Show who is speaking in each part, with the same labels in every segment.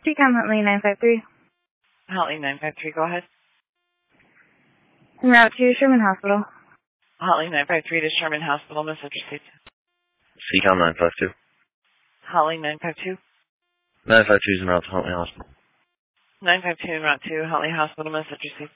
Speaker 1: CCOM Huntley 953.
Speaker 2: Huntley 953, go ahead.
Speaker 1: En route to Sherman Hospital.
Speaker 2: Huntley 953 to Sherman Hospital, message received.
Speaker 3: CCOM 952.
Speaker 2: Huntley 952.
Speaker 3: 952 is en route to Huntley Hospital.
Speaker 2: 952 en route to Huntley Hospital, message received.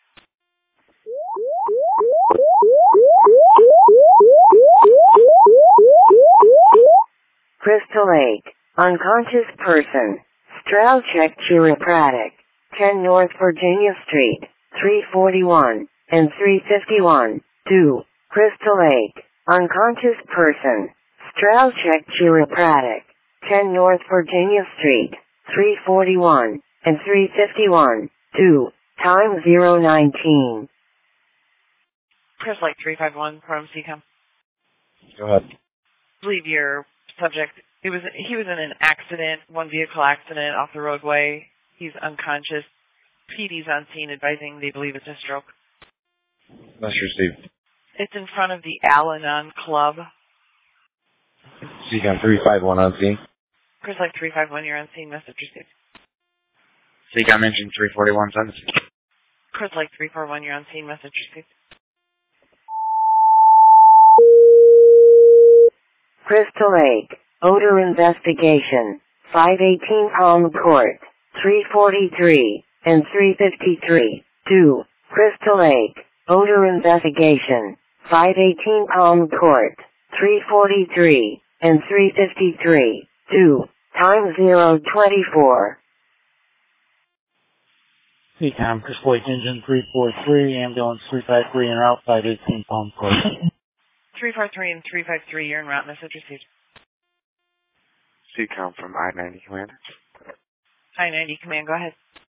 Speaker 4: Crystal Lake, unconscious person, Straucheck Chiropractic, 10 North Virginia Street, 341 and 351, 2, Crystal Lake, unconscious person, Straucheck Chiropractic, 10 North Virginia Street, 341 and 351, 2, time 019.
Speaker 2: Chris Lake 351 from CCOM.
Speaker 3: Go ahead.
Speaker 2: I believe your subject, he was in an accident, one vehicle accident off the roadway. He's unconscious. PD's on scene advising they believe it's a stroke.
Speaker 3: Message received.
Speaker 2: It's in front of the Al-Anon Club.
Speaker 3: CCOM 351 on scene.
Speaker 2: Chris Lake 351, you're on scene, message received.
Speaker 3: CCOM engine 341 on scene.
Speaker 2: Chris Lake 341, you're on scene, message received.
Speaker 4: Crystal Lake, odor investigation, 518 Palm Court, 343 and 353, 2, Crystal Lake, odor investigation, 518 Palm Court, 343 and 353, 2, time 024.
Speaker 5: CCOM, Crystal Lake Engine 343, ambulance 353 en route 518 Palm Court.
Speaker 2: 343 and 353, you're en route, message received.
Speaker 6: CCOM from I-90 Command.
Speaker 2: I-90 Command, go ahead.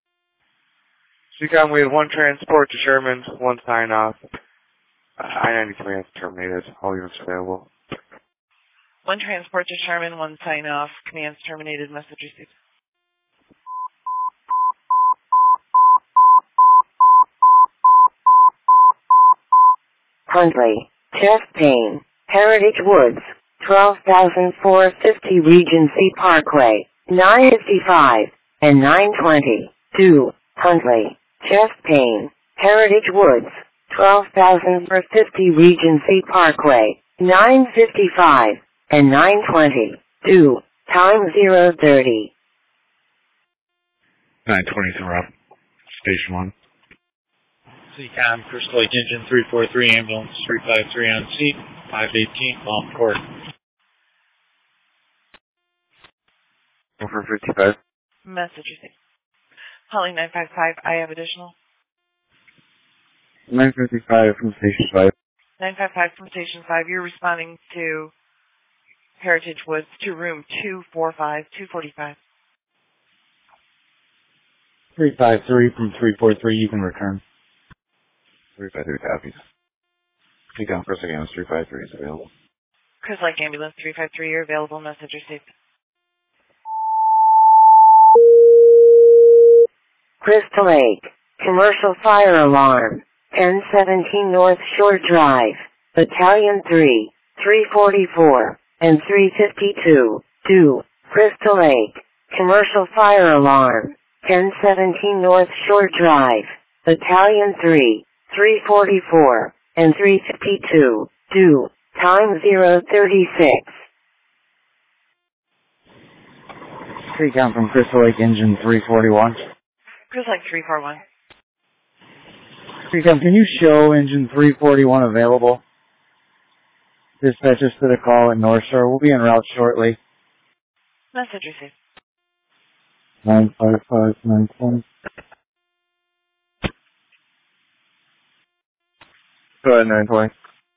Speaker 6: CCOM, we have one transport to Sherman, one sign off. I-90 Command terminated. All units available.
Speaker 2: One transport to Sherman, one sign off. Command's terminated, message received.
Speaker 4: Huntley, chest pain, Heritage Woods, 12,450 Regency Parkway, 955 and 920, 2, Huntley, chest pain, Heritage Woods, 12,450 Regency Parkway, 955 and 920, 2, time 030.
Speaker 3: 920 is en route. Station 1.
Speaker 5: CCOM, Crystal Lake Engine 343, ambulance 353 on seat, 518 Palm Court.
Speaker 6: Over 55.
Speaker 2: Message received. Holly 955, I have additional.
Speaker 6: 955 from Station 5.
Speaker 2: 955 from Station 5, you're responding to Heritage Woods to room 245, 245.
Speaker 5: 353 from 343, you can return.
Speaker 6: 353 copies. CCOM first ambulance 353 is available.
Speaker 2: Chris Lake Ambulance 353, you're available, message received.
Speaker 4: Crystal Lake, commercial fire alarm, 1017 North Shore Drive, Battalion 3, 344 and 352, 2, Crystal Lake, commercial fire alarm, 1017 North Shore Drive, Battalion 3, 344 and 352, 2, time 036.
Speaker 5: CCOM from Crystal Lake Engine 341.
Speaker 2: Chris Lake 341.
Speaker 5: CCOM, can you show Engine 341 available? Dispatch us to the call at North Shore. We'll be en route shortly.
Speaker 2: Message received.
Speaker 5: 955, 920.
Speaker 6: Go ahead, 920.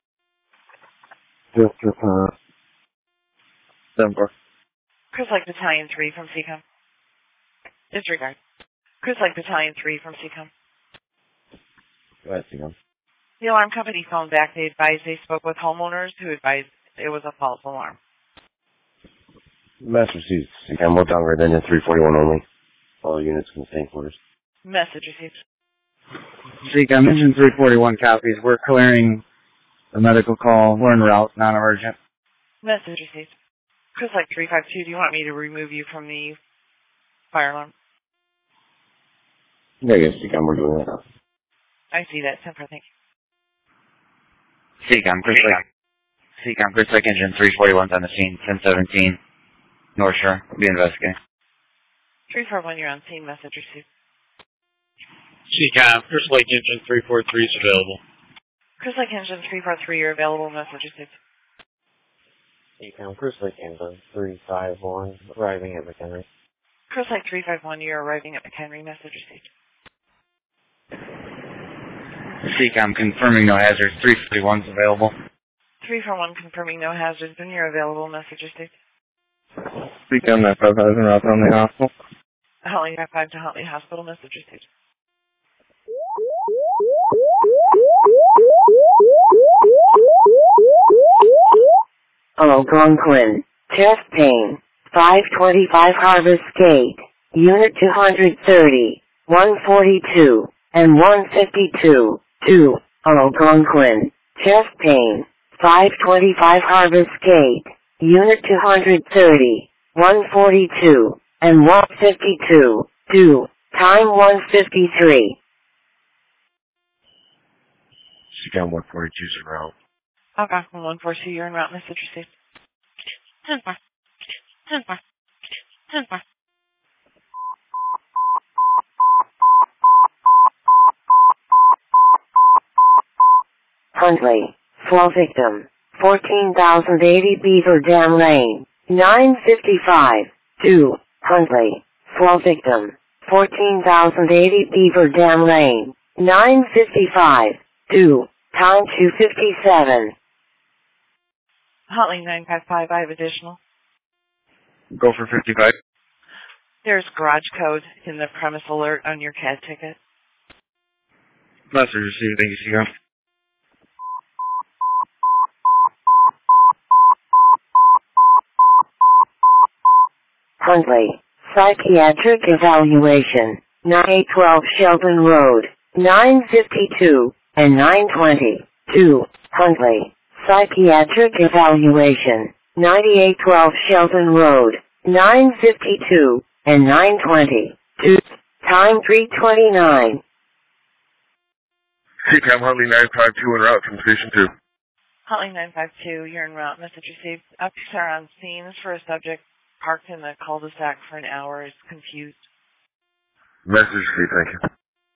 Speaker 5: Just return.
Speaker 6: 74.
Speaker 2: Chris Lake Battalion 3 from CCOM. Disregard. Chris Lake Battalion 3 from CCOM.
Speaker 3: Go ahead, CCOM.
Speaker 2: The alarm company phoned back. They advised they spoke with homeowners who advised it was a false alarm.
Speaker 3: Message received. CCOM, we're downgrade engine 341 only. All units can stay in quarters.
Speaker 2: Message received.
Speaker 5: CCOM, Engine 341 copies. We're clearing the medical call. We're en route, non-emergent.
Speaker 2: Message received. Chris Lake 352, do you want me to remove you from the fire alarm?
Speaker 3: Yeah, yes, CCOM, we're doing that now.
Speaker 2: I see that. 10-4, thank you.
Speaker 5: CCOM, Chris Lake Engine 341's on the scene, 1017, North Shore. Be investigating.
Speaker 2: 341, you're on scene. Message received.
Speaker 7: CCOM, Chris Lake Engine 343 is available.
Speaker 2: Chris Lake Engine 343, you're available. Message received.
Speaker 8: CCOM, Chris Lake Engine 351, arriving at McHenry.
Speaker 2: Chris Lake 351, you're arriving at McHenry. Message received.
Speaker 5: CCOM, confirming no hazards, 341's available.
Speaker 2: 341, confirming no hazards. When you're available, message received.
Speaker 6: CCOM 955 en route to Huntley Hospital.
Speaker 2: Huntley 55 to Huntley Hospital. Message received.
Speaker 4: Algonquin, chest pain, 525 Harvest Gate, Unit 230, 142, and 152, 2, Algonquin, chest pain, 525 Harvest Gate, Unit 230, 142, and 152, 2, time 153.
Speaker 3: CCOM 142's en route.
Speaker 2: Algonquin 142, you're en route. Message received. 10-4. 10-4. 10-4.
Speaker 4: Huntley, flow victim, 14,080 Beaver Dam Lane, 955, 2, Huntley, flow victim, 14,080 Beaver Dam Lane, 955, 2, time 257.
Speaker 2: Huntley 955, I have additional.
Speaker 6: Go for 55.
Speaker 2: There's garage code in the premise alert on your CAD ticket.
Speaker 6: Message received, thank you, CCOM.
Speaker 4: Huntley, psychiatric evaluation, 9812 Sheldon Road, 952, and 920, 2, Huntley, psychiatric evaluation, 9812 Sheldon Road, 952, and 920, 2, time 329.
Speaker 6: CCOM Huntley 952 en route from Station 2.
Speaker 2: Huntley 952, you're en route. Message received. Updates are on scenes for a subject parked in the cul-de-sac for an hour is confused.
Speaker 6: Message received, thank you.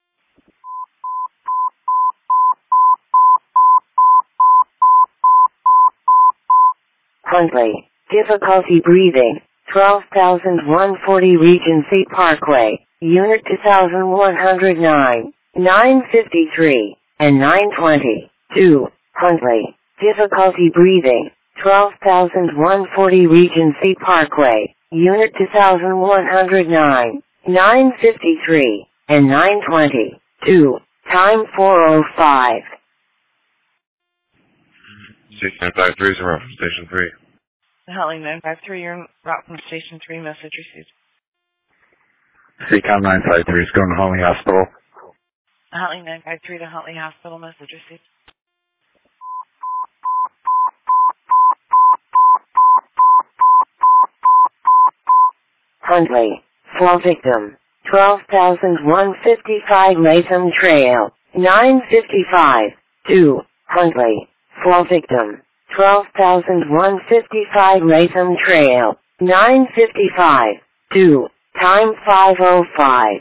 Speaker 4: Huntley, difficulty breathing, 12,140 Regency Parkway, Unit 2109, 953, and 920, 2, Huntley, difficulty breathing, 12,140 Regency Parkway, Unit 2109, 953, and 920, 2, time 4:05.
Speaker 6: CCOM 953 is en route from Station 3.
Speaker 2: Huntley 953, you're en route from Station 3. Message received.
Speaker 5: CCOM 953 is going to Huntley Hospital.
Speaker 2: Huntley 953 to Huntley Hospital. Message received.
Speaker 4: Huntley, flow victim, 12,155 Latham Trail, 955, 2, Huntley, flow victim, 12,155 Latham Trail, 955, 2, time 5:05.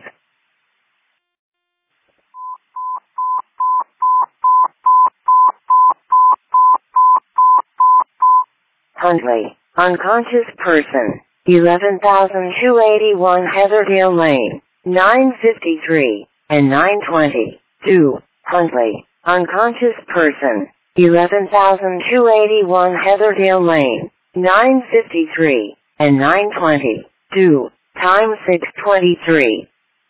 Speaker 4: Huntley, unconscious person, 11,281 Heatherdale Lane, 953, and 920, 2, Huntley, unconscious person, 11,281 Heatherdale Lane, 953, and 920, 2, time 6:23.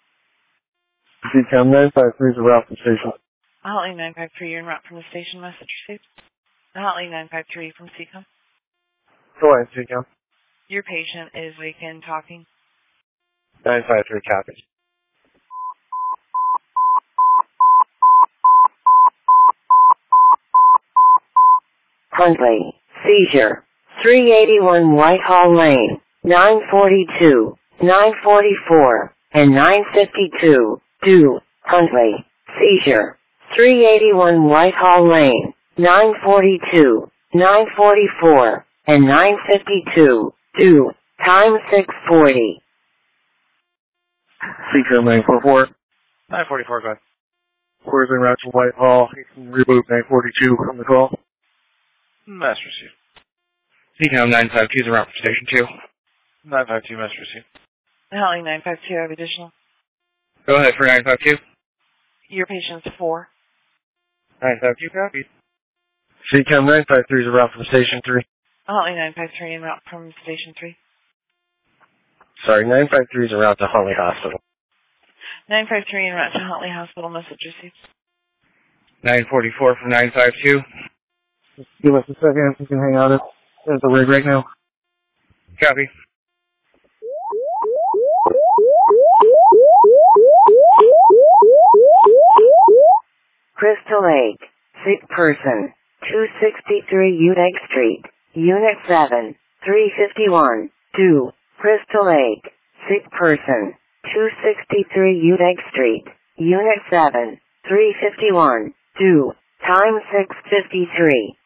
Speaker 6: CCOM 953 is en route from Station.
Speaker 2: Huntley 953, you're en route from the station. Message received. Huntley 953 from CCOM.
Speaker 6: Go ahead, CCOM.
Speaker 2: Your patient is awake and talking.
Speaker 6: 953 copy.
Speaker 4: Huntley, seizure, 381 Whitehall Lane, 942, 944, and 952, 2, Huntley. Seizure. 381 Whitehall Lane. 942, 944, and 952. 2, time 640.
Speaker 5: Seeker 944.
Speaker 6: 944, go ahead.
Speaker 5: Quarters en route to Whitehall. Reboot 942 from the call.
Speaker 6: Master received.
Speaker 7: CCOM 952 is around for Station 2.
Speaker 6: 952, master received.
Speaker 2: Holly 952, I have additional.
Speaker 7: Go ahead for 952.
Speaker 2: Your patient's 4.
Speaker 7: 952, copy.
Speaker 5: CCOM 953 is around from Station 3.
Speaker 2: Holly 953 en route from Station 3.
Speaker 3: Sorry, 953 is en route to Huntley Hospital.
Speaker 2: 953 en route to Huntley Hospital, message received.
Speaker 7: 944 from 952.
Speaker 5: Just give us a second. You can hang out at the rig right now.
Speaker 7: Copy.
Speaker 4: Crystal Lake. Sick person. 263 Udex Street. Unit 7. 351. 2. Crystal Lake. Sick person. 263 Udex Street. Unit 7. 351. 2. Time 6:53.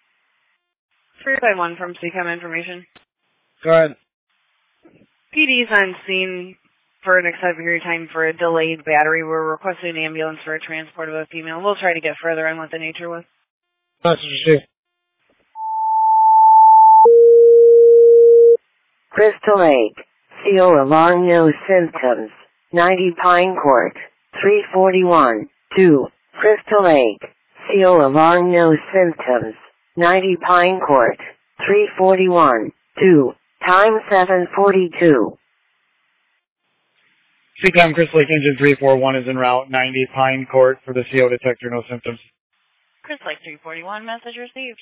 Speaker 1: 351 from CCOM information.
Speaker 5: Go ahead.
Speaker 1: PD's on scene for an extended period of time for a delayed battery. We're requesting an ambulance for a transport of a female. We'll try to get further on what the nature was.
Speaker 5: Message received.
Speaker 4: Crystal Lake. CO alarm, no symptoms. 90 Pine Court. 341. 2. Crystal Lake. CO alarm, no symptoms. 90 Pine Court. 341. 2. Time 7:42.
Speaker 5: CCOM Crystal Lake Engine 341 is en route. 90 Pine Court for the CO detector, no symptoms.
Speaker 1: Crystal Lake 341, message received.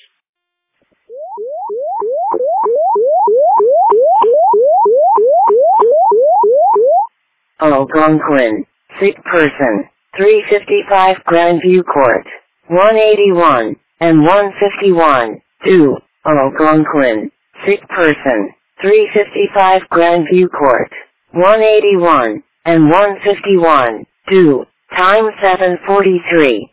Speaker 4: Algonquin. Sick person. 355 Grandview Court. 181 and 151. 2. Algonquin. Sick person. 355 Grandview Court. 181 and 151. 2. Time 7:43.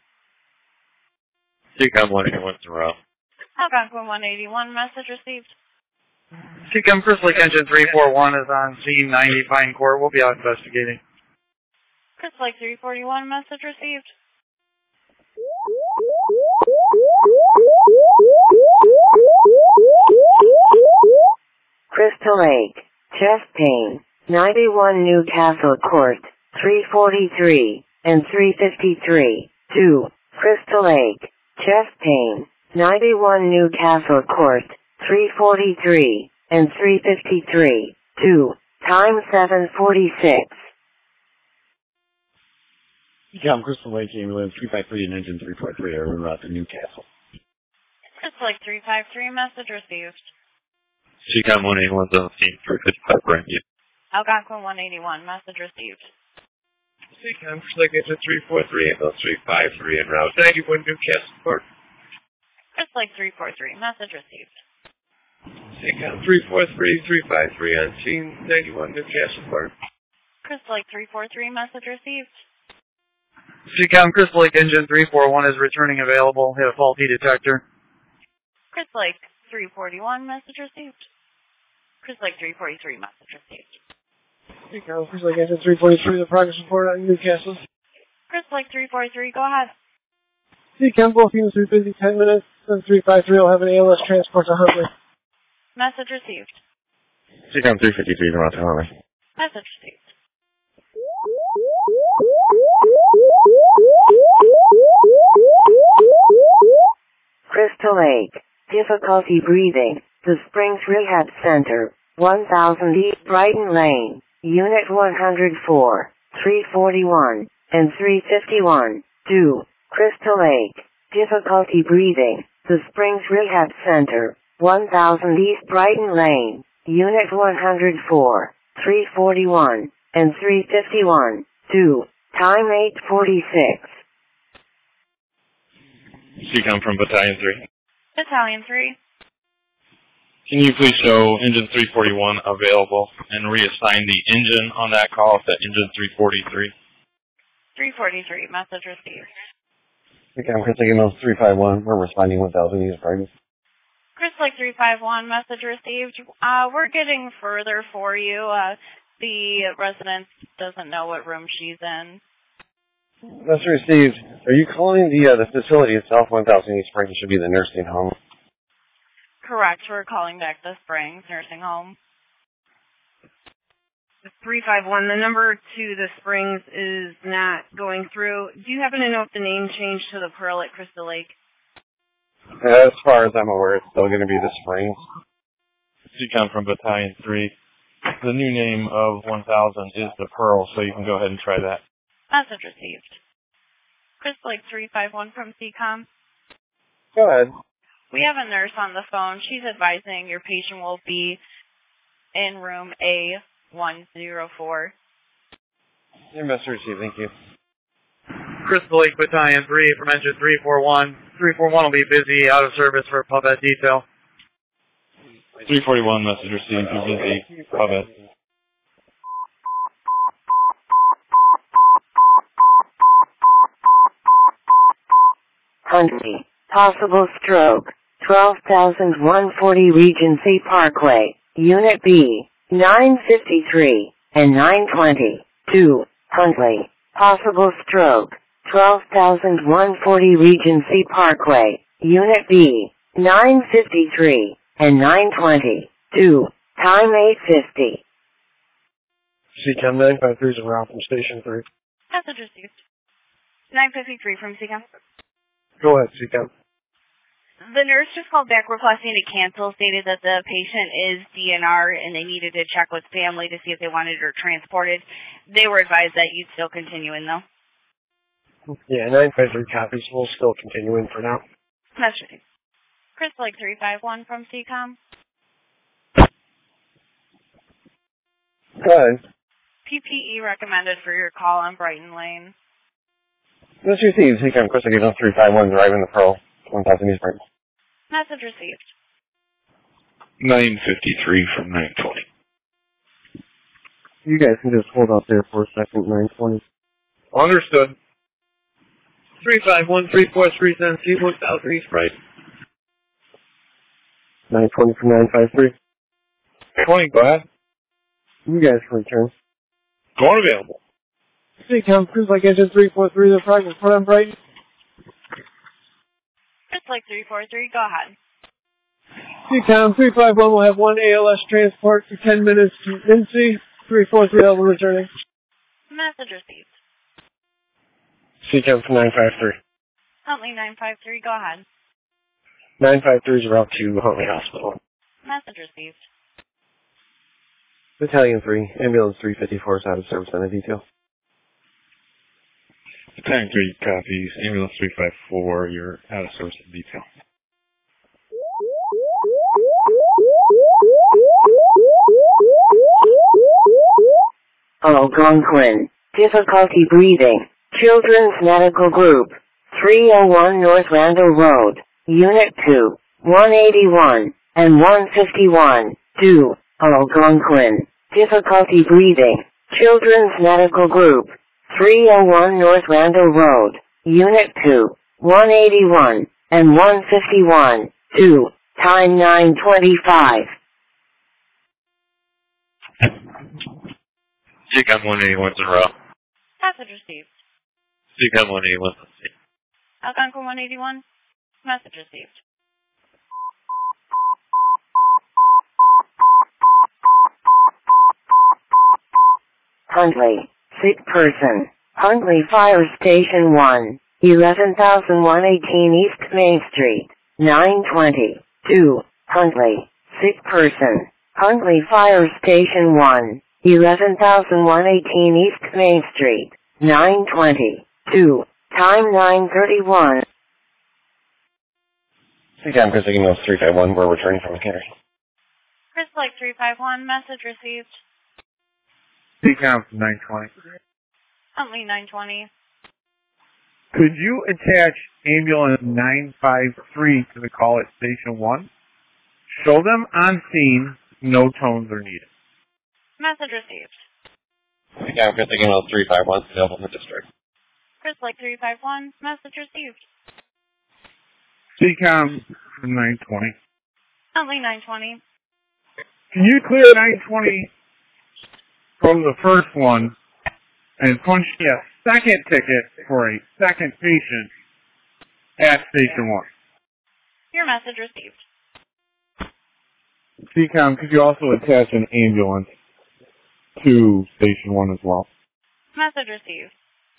Speaker 7: CCOM 181 is en route.
Speaker 1: Algonquin 181, message received.
Speaker 5: CCOM Crystal Lake Engine 341 is on scene. 90 Pine Court. We'll be out investigating.
Speaker 1: Crystal Lake 341, message received.
Speaker 4: Crystal Lake. Chest pain. 91 Newcastle Court. 343 and 353. 2. Crystal Lake. Chest pain. 91 Newcastle Court. 343 and 353. 2. Time 7:46.
Speaker 3: CCOM Crystal Lake Ambulance 353 and Engine 343 are en route to Newcastle.
Speaker 1: Crystal Lake 353, message received.
Speaker 7: CCOM 181 is on scene 355 Grandview.
Speaker 1: Algonquin 181, message received.
Speaker 7: CCOM Crystal Lake Engine 343 and 353 en route 91 Newcastle Court.
Speaker 1: Crystal Lake 343, message received.
Speaker 7: CCOM 343, 353 on scene 91 Newcastle Court.
Speaker 1: Crystal Lake 343, message received.
Speaker 5: CCOM Crystal Lake Engine 341 is returning available. Hit a faulty detector.
Speaker 1: Crystal Lake 341, message received. Crystal Lake 343, message received.
Speaker 5: CCOM Crystal Lake Engine 343, the progress report on Newcastle.
Speaker 1: Crystal Lake 343, go ahead.
Speaker 5: CCOM both units are busy 10 minutes. Then 353 will have an ALS transport to Huntley.
Speaker 1: Message received.
Speaker 3: CCOM 353 is en route to Huntley.
Speaker 1: Message received.
Speaker 4: Crystal Lake. Difficulty breathing. The Springs Rehab Center. 1000 East Brighton Lane. Unit 104. 341 and 351. 2. Crystal Lake. Difficulty breathing. The Springs Rehab Center. 1000 East Brighton Lane. Unit 104. 341 and 351. 2. Time 8:46.
Speaker 7: CCOM from Battalion 3.
Speaker 1: Battalion 3.
Speaker 7: Can you please show Engine 341 available and reassign the engine on that call to Engine 343?
Speaker 1: 343, message received.
Speaker 3: Seacom Chris Lake Ambulance 351. We're responding 1,000 East Brighton.
Speaker 1: Chris Lake 351, message received. We're getting further for you. The resident doesn't know what room she's in.
Speaker 3: Message received. Are you calling the facility itself? 1,000 East Brighton should be the nursing home.
Speaker 1: Correct. We're calling back the Springs Nursing Home. 351. The number to the Springs is not going through. Do you happen to know if the name changed to the Pearl at Crystal Lake?
Speaker 3: As far as I'm aware, it's still going to be the Springs.
Speaker 9: Seacom from Battalion 3. The new name of 1000 is the Pearl, so you can go ahead and try that.
Speaker 1: Message received. Crystal Lake 351 from CCOM.
Speaker 3: Go ahead.
Speaker 1: We have a nurse on the phone. She's advising your patient will be in room A104.
Speaker 3: Your message received. Thank you.
Speaker 5: Crystal Lake Battalion 3 from engine 341. 341 will be busy, out of service for Pubet detail.
Speaker 9: 341 message received. You're busy. Pubet.
Speaker 4: Huntley. Possible stroke. 12,140 Regency Parkway. Unit B. 953 and 920. 2. Huntley. Possible stroke. 12,140 Regency Parkway. Unit B. 953 and 920. 2. Time 8:50.
Speaker 10: CCOM 953 is around from Station 3.
Speaker 1: Message received. 953 from CCOM.
Speaker 10: Go ahead, CCOM.
Speaker 1: The nurse just called back requesting to cancel, stated that the patient is DNR and they needed to check with family to see if they wanted her transported. They were advised that you'd still continue in, though.
Speaker 10: Yeah, 953 copies. We'll still continue in for now.
Speaker 1: Message received. Chris Lake 351 from CCOM.
Speaker 3: Go ahead.
Speaker 1: PPE recommended for your call on Brighton Lane.
Speaker 3: Message received. Seacom Chris Lake Ambulance 351. Driving the Pearl. 1,000 East Brighton.
Speaker 1: Message received.
Speaker 9: 953 from 920.
Speaker 3: You guys can just hold out there for a second, 920.
Speaker 5: Understood. 351, 343, 1,000 East Brighton.
Speaker 3: 920 from 953.
Speaker 9: 20, go ahead.
Speaker 3: You guys can return.
Speaker 9: Going available.
Speaker 10: CCOM Cruise like engine 343, the front on Brighton.
Speaker 1: Chris Lake 343, go ahead.
Speaker 10: CCOM 351 will have one ALS transport for 10 minutes to Mincy. 343 will be returning.
Speaker 1: Message received.
Speaker 10: CCOM from 953.
Speaker 1: Huntley 953, go ahead.
Speaker 10: 953 is route to Huntley Hospital.
Speaker 1: Message received.
Speaker 3: Battalion 3, Ambulance 354 is out of service on a detail.
Speaker 9: Battalion 3 copies. Ambulance 354, you're out of service in detail.
Speaker 4: Algonquin. Difficulty breathing. Children's Medical Group. 301 North Randall Road. Unit 2. 181 and 151. 2. Algonquin. Difficulty breathing. Children's Medical Group. 301 North Randall Road. Unit 2. 181 and 151. 2. Time 9:25.
Speaker 9: CCOM 181's in a row.
Speaker 1: Message received.
Speaker 9: CCOM 181, let's see.
Speaker 1: Algonquin 181. Message received.
Speaker 4: Huntley. Sick person. Huntley Fire Station 1. 11,118 East Main Street. 920. 2. Huntley. Sick person. Huntley Fire Station 1. 11,118 East Main Street. 920. 2. Time 9:31.
Speaker 3: CCOM Chris Lake Ambulance 351. We're returning from McHenry.
Speaker 1: Chris Lake 351. Message received.
Speaker 5: CCOM 920.
Speaker 1: Huntley 920.
Speaker 5: Could you attach ambulance 953 to the call at Station 1? Show them on scene, no tones are needed.
Speaker 1: Message received.
Speaker 3: CCOM Chris Lake Ambulance 351 available in the district.
Speaker 1: Chris Lake 351, message received.
Speaker 5: CCOM 920.
Speaker 1: Huntley 920.
Speaker 5: Can you clear 920 from the first one and punch me a second ticket for a second patient at Station 1?
Speaker 1: Your message received.
Speaker 5: CCOM, could you also attach an ambulance to Station 1 as well?
Speaker 1: Message received.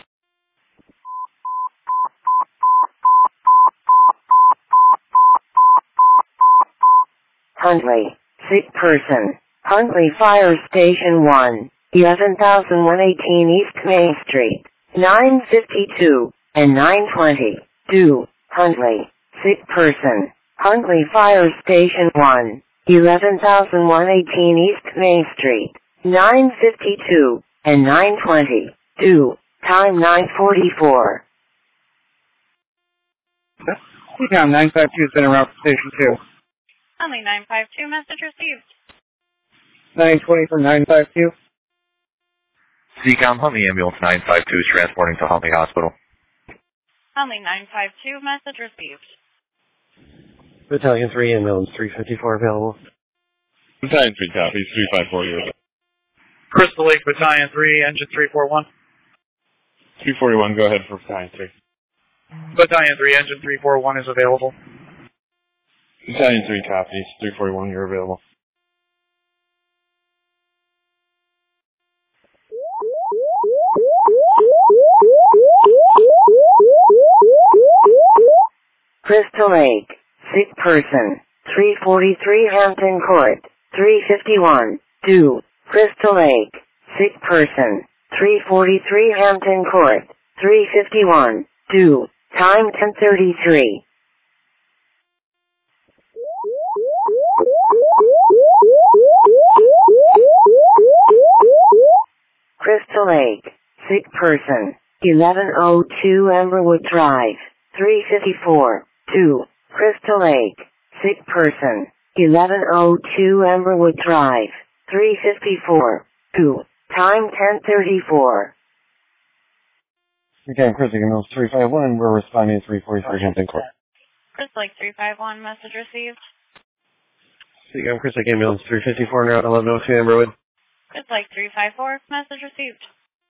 Speaker 4: Huntley, sick person. Huntley Fire Station 1, 11,118 East Main Street, 952 and 920. 2. Huntley, sick person. Huntley Fire Station 1, 11,118 East Main Street, 952 and 920. 2. Time 9:44.
Speaker 5: CCOM 952 has been around for Station 2.
Speaker 1: Huntley 952, message received.
Speaker 5: 920 for 952.
Speaker 11: CCOM Huntley Ambulance 952 is transporting to Huntley Hospital.
Speaker 1: Huntley 952, message received.
Speaker 3: Battalion 3, ambulance 354 available.
Speaker 9: Battalion 3 copies, 354 you're available.
Speaker 12: Crystal Lake Battalion 3, engine 341.
Speaker 9: 341, go ahead for Battalion 3.
Speaker 12: Battalion 3, engine 341 is available.
Speaker 9: Battalion 3 copies, 341 you're available.
Speaker 4: Crystal Lake, sick person. 343 Hampton Court, 351. 2. Crystal Lake, sick person. 343 Hampton Court, 351. 2. Time 10:33. Crystal Lake, sick person. 1102 Emberwood Drive, 354. 2. Crystal Lake, sick person. 1102 Emberwood Drive, 354. 2. Time 10:34.
Speaker 3: Okay, Chris Ambulance 351, we're responding to 343 Hampton Court.
Speaker 1: Chris Lake 351, message received.
Speaker 3: CCOM Chris Ambulance 354, route 1102 Amberwood.
Speaker 1: Chris Lake 354, message received.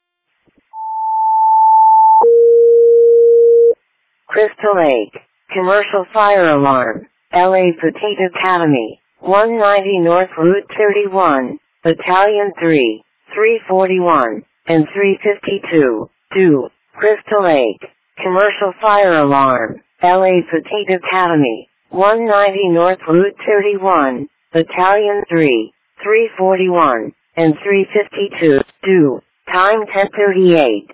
Speaker 4: Crystal Lake, commercial fire alarm, LA Petite Academy, 190 North Route 31, Battalion 3, 341, and 352. 2. Crystal Lake, commercial fire alarm, LA Petite Academy, 190 North Route 31, Battalion 3, 341, and 352. 2. Time 10:38.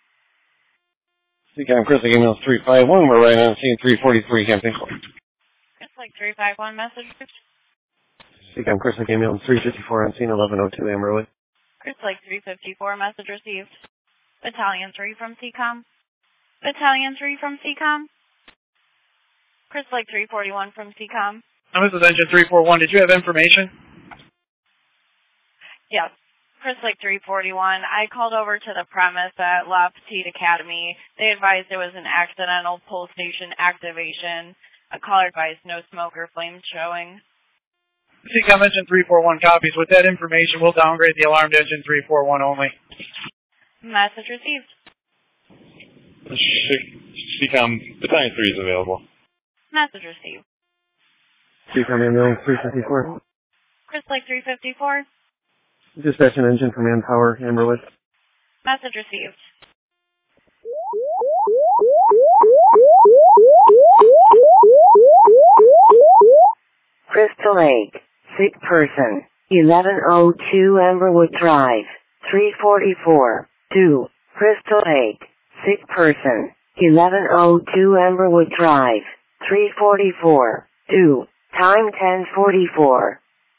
Speaker 3: CCOM Chris Ambulance 351, we're right on scene 343 Hampton Court.
Speaker 1: Chris Lake 351, message received.
Speaker 3: CCOM Chris Ambulance 354 on scene 1102 Amberwood.
Speaker 1: Chris Lake 354, message received. Battalion 3 from CCOM. Battalion 3 from CCOM. Chris Lake 341 from CCOM.
Speaker 12: This is engine 341. Did you have information?
Speaker 1: Yes. Chris Lake 341. I called over to the premise at La Petite Academy. They advised there was an accidental pull station activation. A caller advised no smoke or flames showing.
Speaker 12: CCOM engine 341 copies. With that information, we'll downgrade the alarm to engine 341 only.
Speaker 1: Message received.
Speaker 9: CCOM Battalion 3 is available.
Speaker 1: Message received.
Speaker 3: CCOM Ambulance 354.
Speaker 1: Chris Lake 354.
Speaker 3: Dispatch an engine for manpower, Amberwood.
Speaker 1: Message received.
Speaker 4: Crystal Lake, sick person. 1102 Emberwood Drive, 344. 2. Crystal Lake, sick person. 1102 Emberwood Drive, 344. 2. Time 10:44.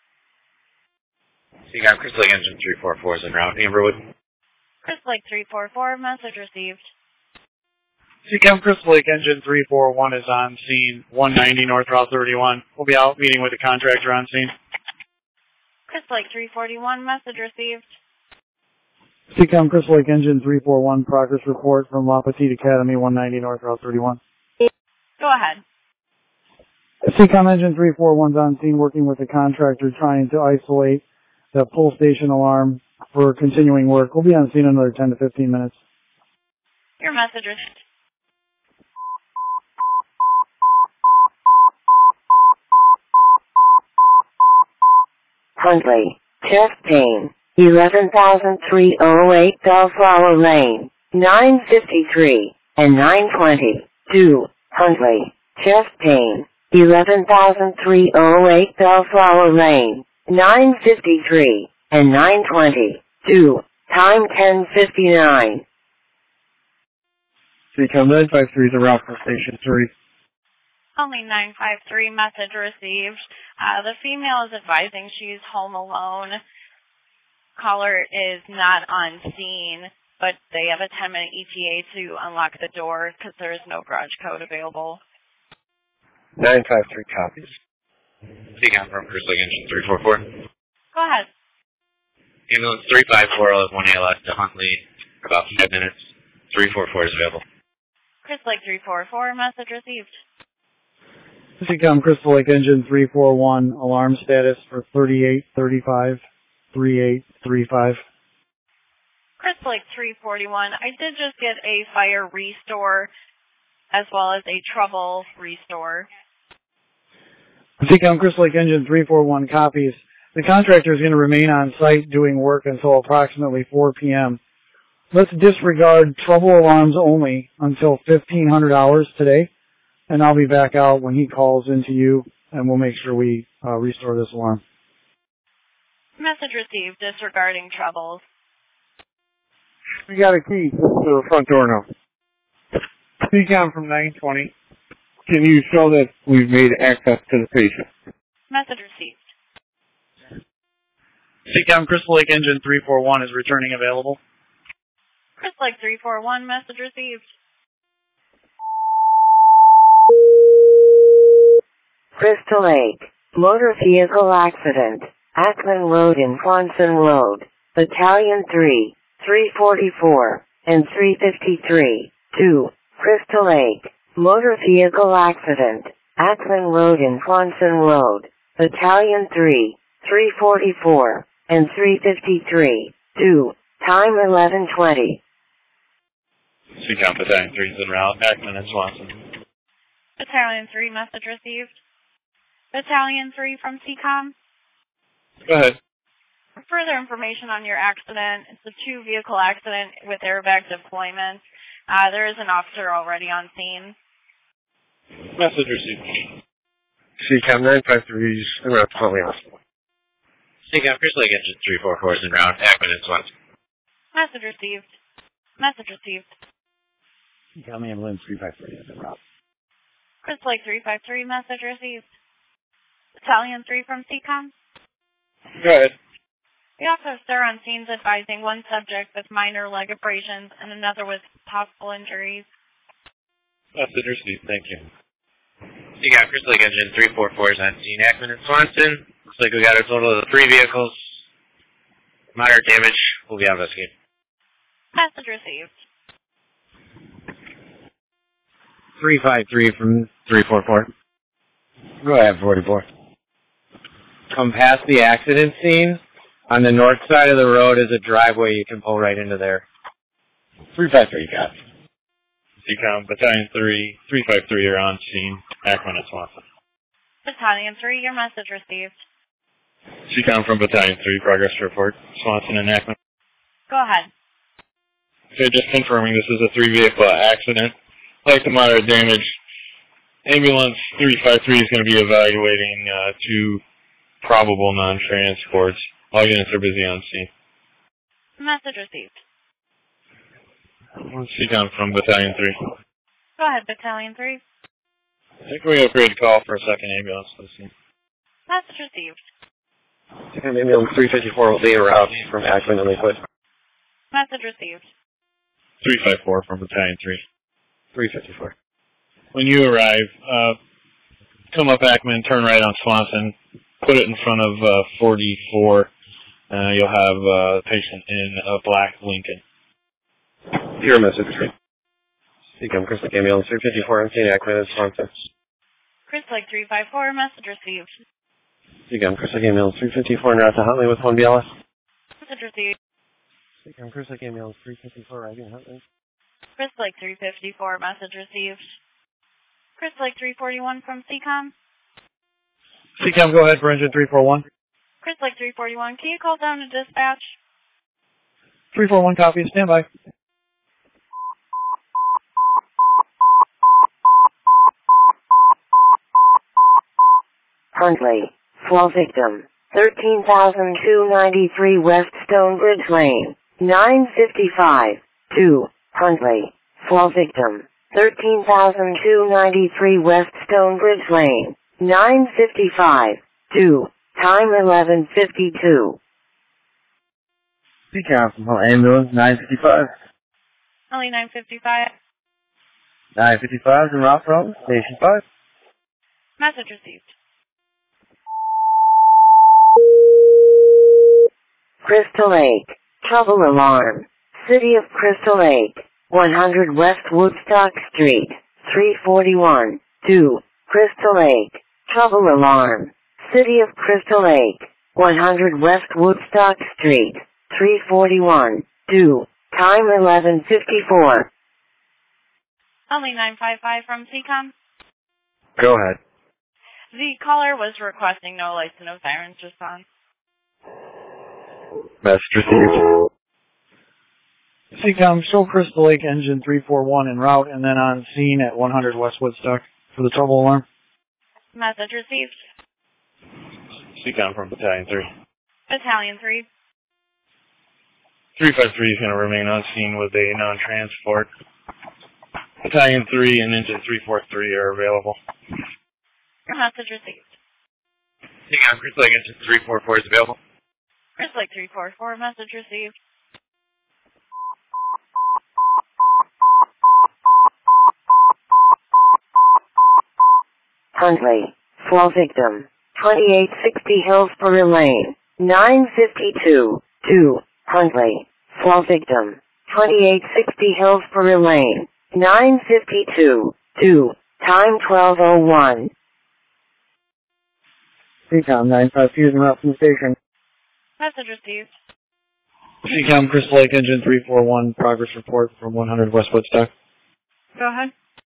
Speaker 11: CCOM Crystal Lake engine 344 is en route. Amberwood.
Speaker 1: Chris Lake 344, message received.
Speaker 12: CCOM Crystal Lake engine 341 is on scene 190 North Route 31. We'll be out meeting with the contractor on scene.
Speaker 1: Chris Lake 341, message received.
Speaker 10: CCOM Crystal Lake Engine 341, progress report from La Petite Academy, 190 North Route 31.
Speaker 1: Go ahead.
Speaker 10: CCOM Engine 341's on scene working with the contractor trying to isolate the pull station alarm for continuing work. We'll be on scene in another 10 to 15 minutes.
Speaker 1: Your message is...
Speaker 4: Huntley, chest pain, 11,308 Bellflower Lane, 953 and 920. 2. Huntley, chest pain, 11,308 Bellflower Lane, 953 and 920. 2. Time 10:59.
Speaker 5: CCOM 953 is en route for Station 3.
Speaker 1: Only 953 message received. The female is advising she's home alone. Caller is not on scene, but they have a 10-minute ETA to unlock the door because there is no garage code available.
Speaker 3: 953 copies.
Speaker 11: CCOM from Crystal Lake Engine 344.
Speaker 1: Go ahead.
Speaker 11: Ambulance 354 will have 1 ALS to Huntley for about 5 minutes. 344 is available.
Speaker 1: Crystal Lake 344, message received.
Speaker 10: CCOM Crystal Lake Engine 341, alarm status for 3835, 3835.
Speaker 1: Crystal Lake 341, I did just get a fire restore as well as a trouble restore.
Speaker 10: CCOM Crystal Lake Engine 341 copies. The contractor is going to remain on site doing work until approximately 4 p.m. Let's disregard trouble alarms only until 1500 hours today, and I'll be back out when he calls into you, and we'll make sure we restore this alarm.
Speaker 1: Message received, disregarding troubles.
Speaker 5: We got a key to the front door now. CCOM from 920. Can you show that we've made access to the patient?
Speaker 1: Message received.
Speaker 12: CCOM Crystal Lake Engine 341 is returning available.
Speaker 1: Crystal Lake 341, message received.
Speaker 4: Crystal Lake, motor vehicle accident, Ackman Road and Swanson Road, Battalion 3, 344, and 353. 2. Crystal Lake, motor vehicle accident, Ackman Road and Swanson Road, Battalion 3, 344, and 353. 2. Time 11:20.
Speaker 9: CCOM Battalion 3 is en route. Ackman and Swanson.
Speaker 1: Battalion 3, message received. Battalion 3 from CCOM.
Speaker 9: Go ahead.
Speaker 1: For further information on your accident, it's a 2-vehicle accident with airbag deployment. There is an officer already on scene.
Speaker 9: Message received.
Speaker 3: CCOM 953 is en route to Huntley Hospital.
Speaker 11: CCOM Crystal Lake Engine 344 is en route. Ackman and Swanson.
Speaker 1: Message received. Message received.
Speaker 3: CCOM Ambulance 353 is en route.
Speaker 1: Crystal Lake 353, message received. Battalion 3 from CCOM.
Speaker 9: Go ahead.
Speaker 1: The officer on scene is advising one subject with minor leg abrasions and another with possible injuries.
Speaker 9: Message received. Thank you.
Speaker 11: CCOM Crystal Lake Engine 344 is on scene. Ackman and Swanson. Looks like we got a total of 3 vehicles. Moderate damage. We'll be investigating.
Speaker 1: Message received.
Speaker 8: 353 from 344.
Speaker 3: Go ahead, 44.
Speaker 8: Come past the accident scene. On the north side of the road is a driveway. You can pull right into there.
Speaker 3: 353, got it.
Speaker 9: CCOM Battalion 3, 353 are on scene. Ackman and Swanson.
Speaker 1: Battalion 3, your message received.
Speaker 9: CCOM from Battalion 3, progress report. Swanson and Ackman.
Speaker 1: Go ahead.
Speaker 9: Okay, just confirming this is a 3-vehicle accident. Like the moderate damage, Ambulance 353 is going to be evaluating 2 probable non-transports. All units are busy on scene.
Speaker 1: Message received.
Speaker 9: CCOM from Battalion 3.
Speaker 1: Go ahead, Battalion 3.
Speaker 9: I think we upgrade call for a second ambulance to the scene.
Speaker 1: Message received.
Speaker 3: CCOM Ambulance 354 will be en route from Ackman and Lakewood.
Speaker 1: Message received.
Speaker 9: 354 from Battalion 3.
Speaker 3: 354.
Speaker 9: When you arrive, come up Ackman, turn right on Swanson, put it in front of 44, You'll have a patient in a black Lincoln.
Speaker 3: Your message. Seacom Crystal Lake Ambulance 354 on scene, Ackman and Swanson.
Speaker 1: Crystal Lake 354, message received.
Speaker 3: Seacom Crystal Lake Ambulance 354 and route to Huntley with 1 BLS.
Speaker 1: Message received.
Speaker 3: Seacom Crystal Lake Ambulance 354 riding Huntley.
Speaker 1: Crystal Lake 354, message received. Crystal Lake 341 from CCOM.
Speaker 10: CCOM, go ahead for engine 341.
Speaker 1: Crystal Lake 341, can you call down to dispatch?
Speaker 10: 341 copy, stand by.
Speaker 4: Huntley, fall victim, 13,293 West Stonebridge Lane, 955, 2, Huntley, fall victim, 13,293 West Stonebridge Lane, 955, 2, time 11:52.
Speaker 8: Seacom from Hunt Ambulance 955.
Speaker 1: Only 955.
Speaker 8: 955 en route from Station 5.
Speaker 1: Message received.
Speaker 4: Crystal Lake, trouble alarm. City of Crystal Lake, 100 West Woodstock Street, 341, 2, Crystal Lake, trouble alarm. City of Crystal Lake, 100 West Woodstock Street, 341, 2, time 11:54.
Speaker 1: Only 955 from CCOM.
Speaker 3: Go ahead.
Speaker 1: The caller was requesting no lights and no sirens response.
Speaker 3: Message received.
Speaker 10: CCOM, show Crystal Lake engine 341 en route and then on scene at 100 West Woodstock for the trouble alarm.
Speaker 1: Message received.
Speaker 9: Seacom from Battalion 3.
Speaker 1: Battalion 3.
Speaker 9: 353 is going to remain on scene with a non-transport. Battalion 3 and engine 343 are available.
Speaker 1: Message received.
Speaker 11: Seacom, Crystal Lake engine 344 is available.
Speaker 1: Crystal Lake 344, message received.
Speaker 4: Huntley, fall victim, 2860 Hillsborough Lane, 952, 2, Huntley, fall victim, 2860 Hillsborough Lane, 952, 2, time 12:01.
Speaker 10: CCOM 952 en route from the station.
Speaker 1: Message received.
Speaker 10: CCOM Crystal Lake engine 341, progress report from 100 West Woodstock.
Speaker 1: Go ahead.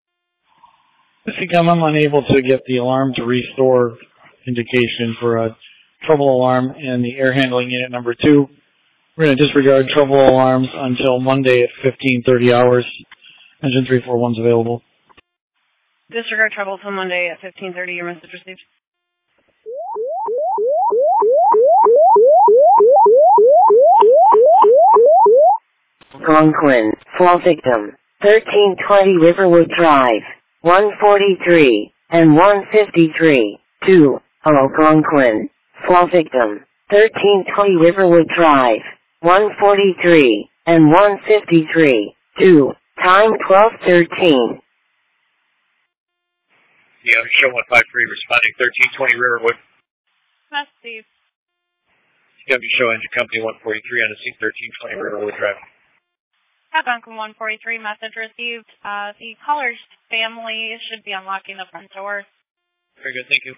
Speaker 10: CCOM, I'm unable to get the alarm to restore indication for a trouble alarm in the air handling unit number 2. We're going to disregard trouble alarms until Monday at 15:30 hours. Engine 341 is available.
Speaker 1: Disregard trouble till Monday at 15:30. Your message received.
Speaker 4: Algonquin, fall victim, 1320 Riverwood Drive, 143 and 153, 2, Algonquin, fall victim, 1320 Riverwood Drive, 143 and 153, 2, time 12:13.
Speaker 11: Yeah, show 153 responding 1320 Riverwood.
Speaker 1: Message.
Speaker 11: CW show engine company 143 on the scene 1320 Riverwood Drive.
Speaker 1: Algonquin 143, message received. The caller's family should be unlocking the front door.
Speaker 11: Very good, thank you.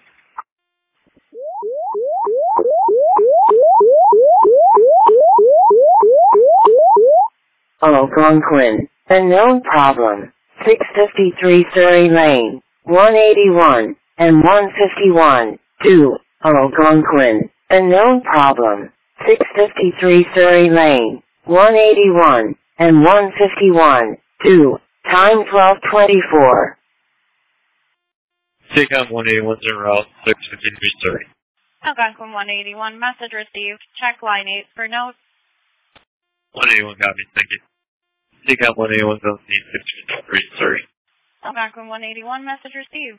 Speaker 4: Algonquin, unknown problem, 653 Surrey Lane, 181 and 151, 2, Algonquin, unknown problem, 653 Surrey Lane, 181 and 151, 2, time 12:24.
Speaker 11: Seacom 181 en route, 653 Surrey.
Speaker 1: Algonquin 181, message received. Check line 8 for notes.
Speaker 11: 181 copy, thank you. Seacom 181 on scene 653 Surrey.
Speaker 1: Algonquin 181, message received.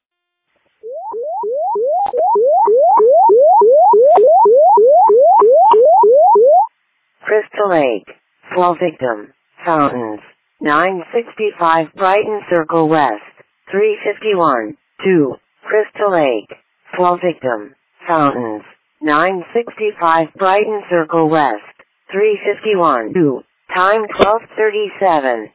Speaker 4: Crystal Lake, fall victim, Fountains, 965 Brighton Circle West, 351, 2, Crystal Lake, fall victim, Fountains, 965 Brighton Circle West, 351 2, time 12:37.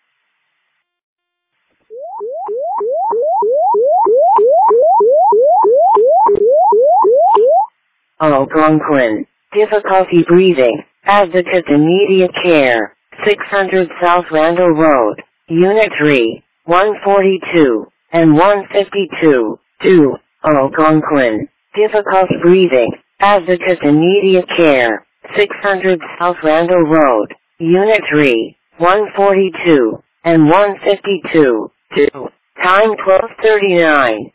Speaker 4: Algonquin, difficulty breathing, advocate immediate care, 600 South Randall Road, Unit 3, 142, and 152, 2, Algonquin, difficulty breathing, advocate immediate care, 600 South Randall Road, Unit 3, 142, and 152, 2, time 12:39.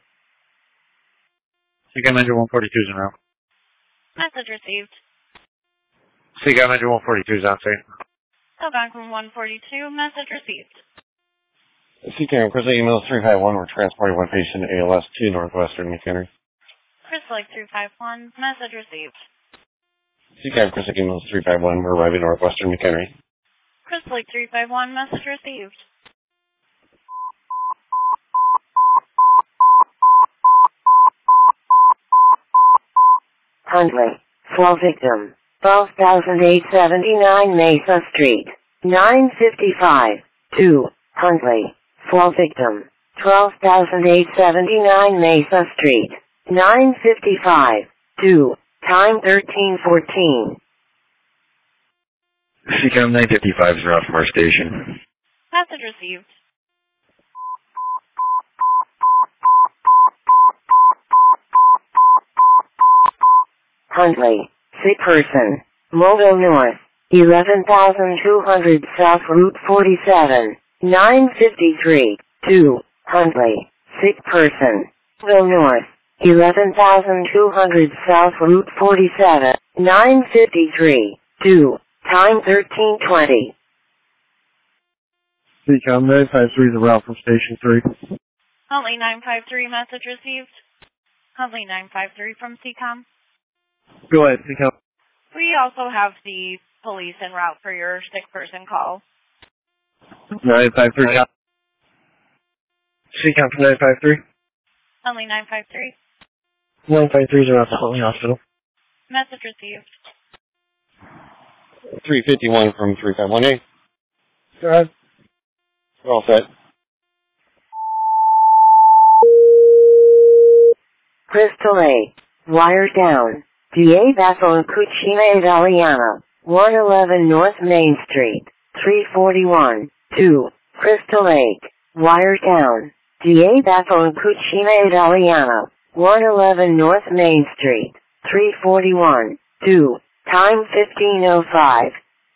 Speaker 12: CCAM engine 142 is en route.
Speaker 1: Message received.
Speaker 12: CCAM engine 142 is on scene.
Speaker 1: Algonquin 142, message received.
Speaker 3: CCAM, Chris Lake emails 351, we're transporting one patient ALS to Northwestern McHenry.
Speaker 1: Chris Lake 351, message received.
Speaker 3: CCAM, Chris Lake emails 351, we're arriving Northwestern McHenry.
Speaker 1: Chris Lake 351, message received.
Speaker 4: Huntley, fall victim, 12,879 Mesa Street, 955, 2, Huntley, fall victim, 12,879 Mesa Street, 955, 2, time 13:14.
Speaker 13: CCAM 955 is around from our station.
Speaker 1: Message received.
Speaker 4: Huntley, sick person, Mobile North, 11,200 South Route 47, 953, 2, Huntley, sick person, Mobile North, 11,200 South Route 47, 953, 2, time 13:20.
Speaker 5: CCAM 953 is a route from Station 3.
Speaker 1: Huntley 953, message received. Huntley 953 from CCOM.
Speaker 5: Go ahead, CCAM.
Speaker 1: We also have the police en route for your sick person call.
Speaker 5: 953. CCAM 953.
Speaker 1: Huntley 953.
Speaker 5: 953 is around the Huntley Hospital.
Speaker 1: Message received.
Speaker 3: 351 from 351A.
Speaker 5: Go ahead.
Speaker 3: We're all set.
Speaker 4: Crystal Lake, wire down. DA Bethel Cucina Italiana, 111 North Main Street, 341, 2, Crystal Lake, wire down. DA Bethel Cucina Italiana, 111 North Main Street, 341, 2, time 15:05.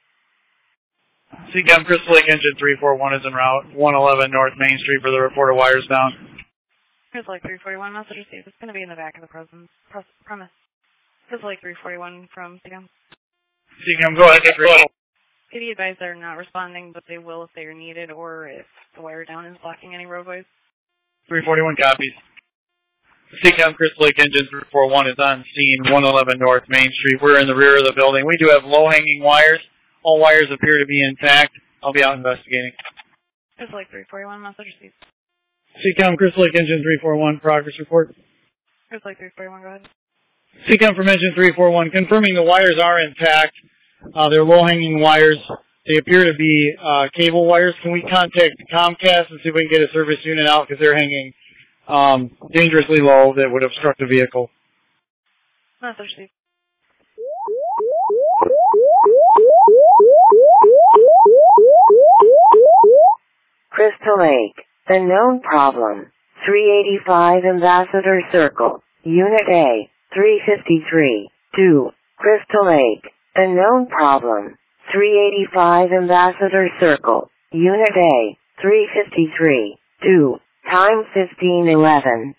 Speaker 12: CCAM Crystal Lake engine 341 is en route, 111 North Main Street for the report of wires down.
Speaker 1: Crystal Lake 341, message received. It's going to be in the back of the premise. Crystal Lake 341 from CCAM.
Speaker 12: CCAM, go ahead.
Speaker 1: PD advised they're not responding, but they will if they are needed or if the wire down is blocking any roadways.
Speaker 12: 341 copies. CCAM Crystal Lake engine 341 is on scene, 111 North Main Street. We're in the rear of the building. We do have low-hanging wires. All wires appear to be intact. I'll be out investigating.
Speaker 1: Crystal Lake 341, message received.
Speaker 10: CCAM Crystal Lake engine 341, progress report.
Speaker 1: Crystal Lake 341, go ahead.
Speaker 10: CCAM from engine 341, confirming the wires are intact. They're low-hanging wires. They appear to be cable wires. Can we contact Comcast and see if we can get a service unit out because they're hanging dangerously low that would obstruct the vehicle?
Speaker 1: Message received.
Speaker 4: Crystal Lake, the known problem, 385 Ambassador Circle, Unit A, 353, 2, Crystal Lake, the known problem, 385 Ambassador Circle, Unit A, 353, 2, time 15:11.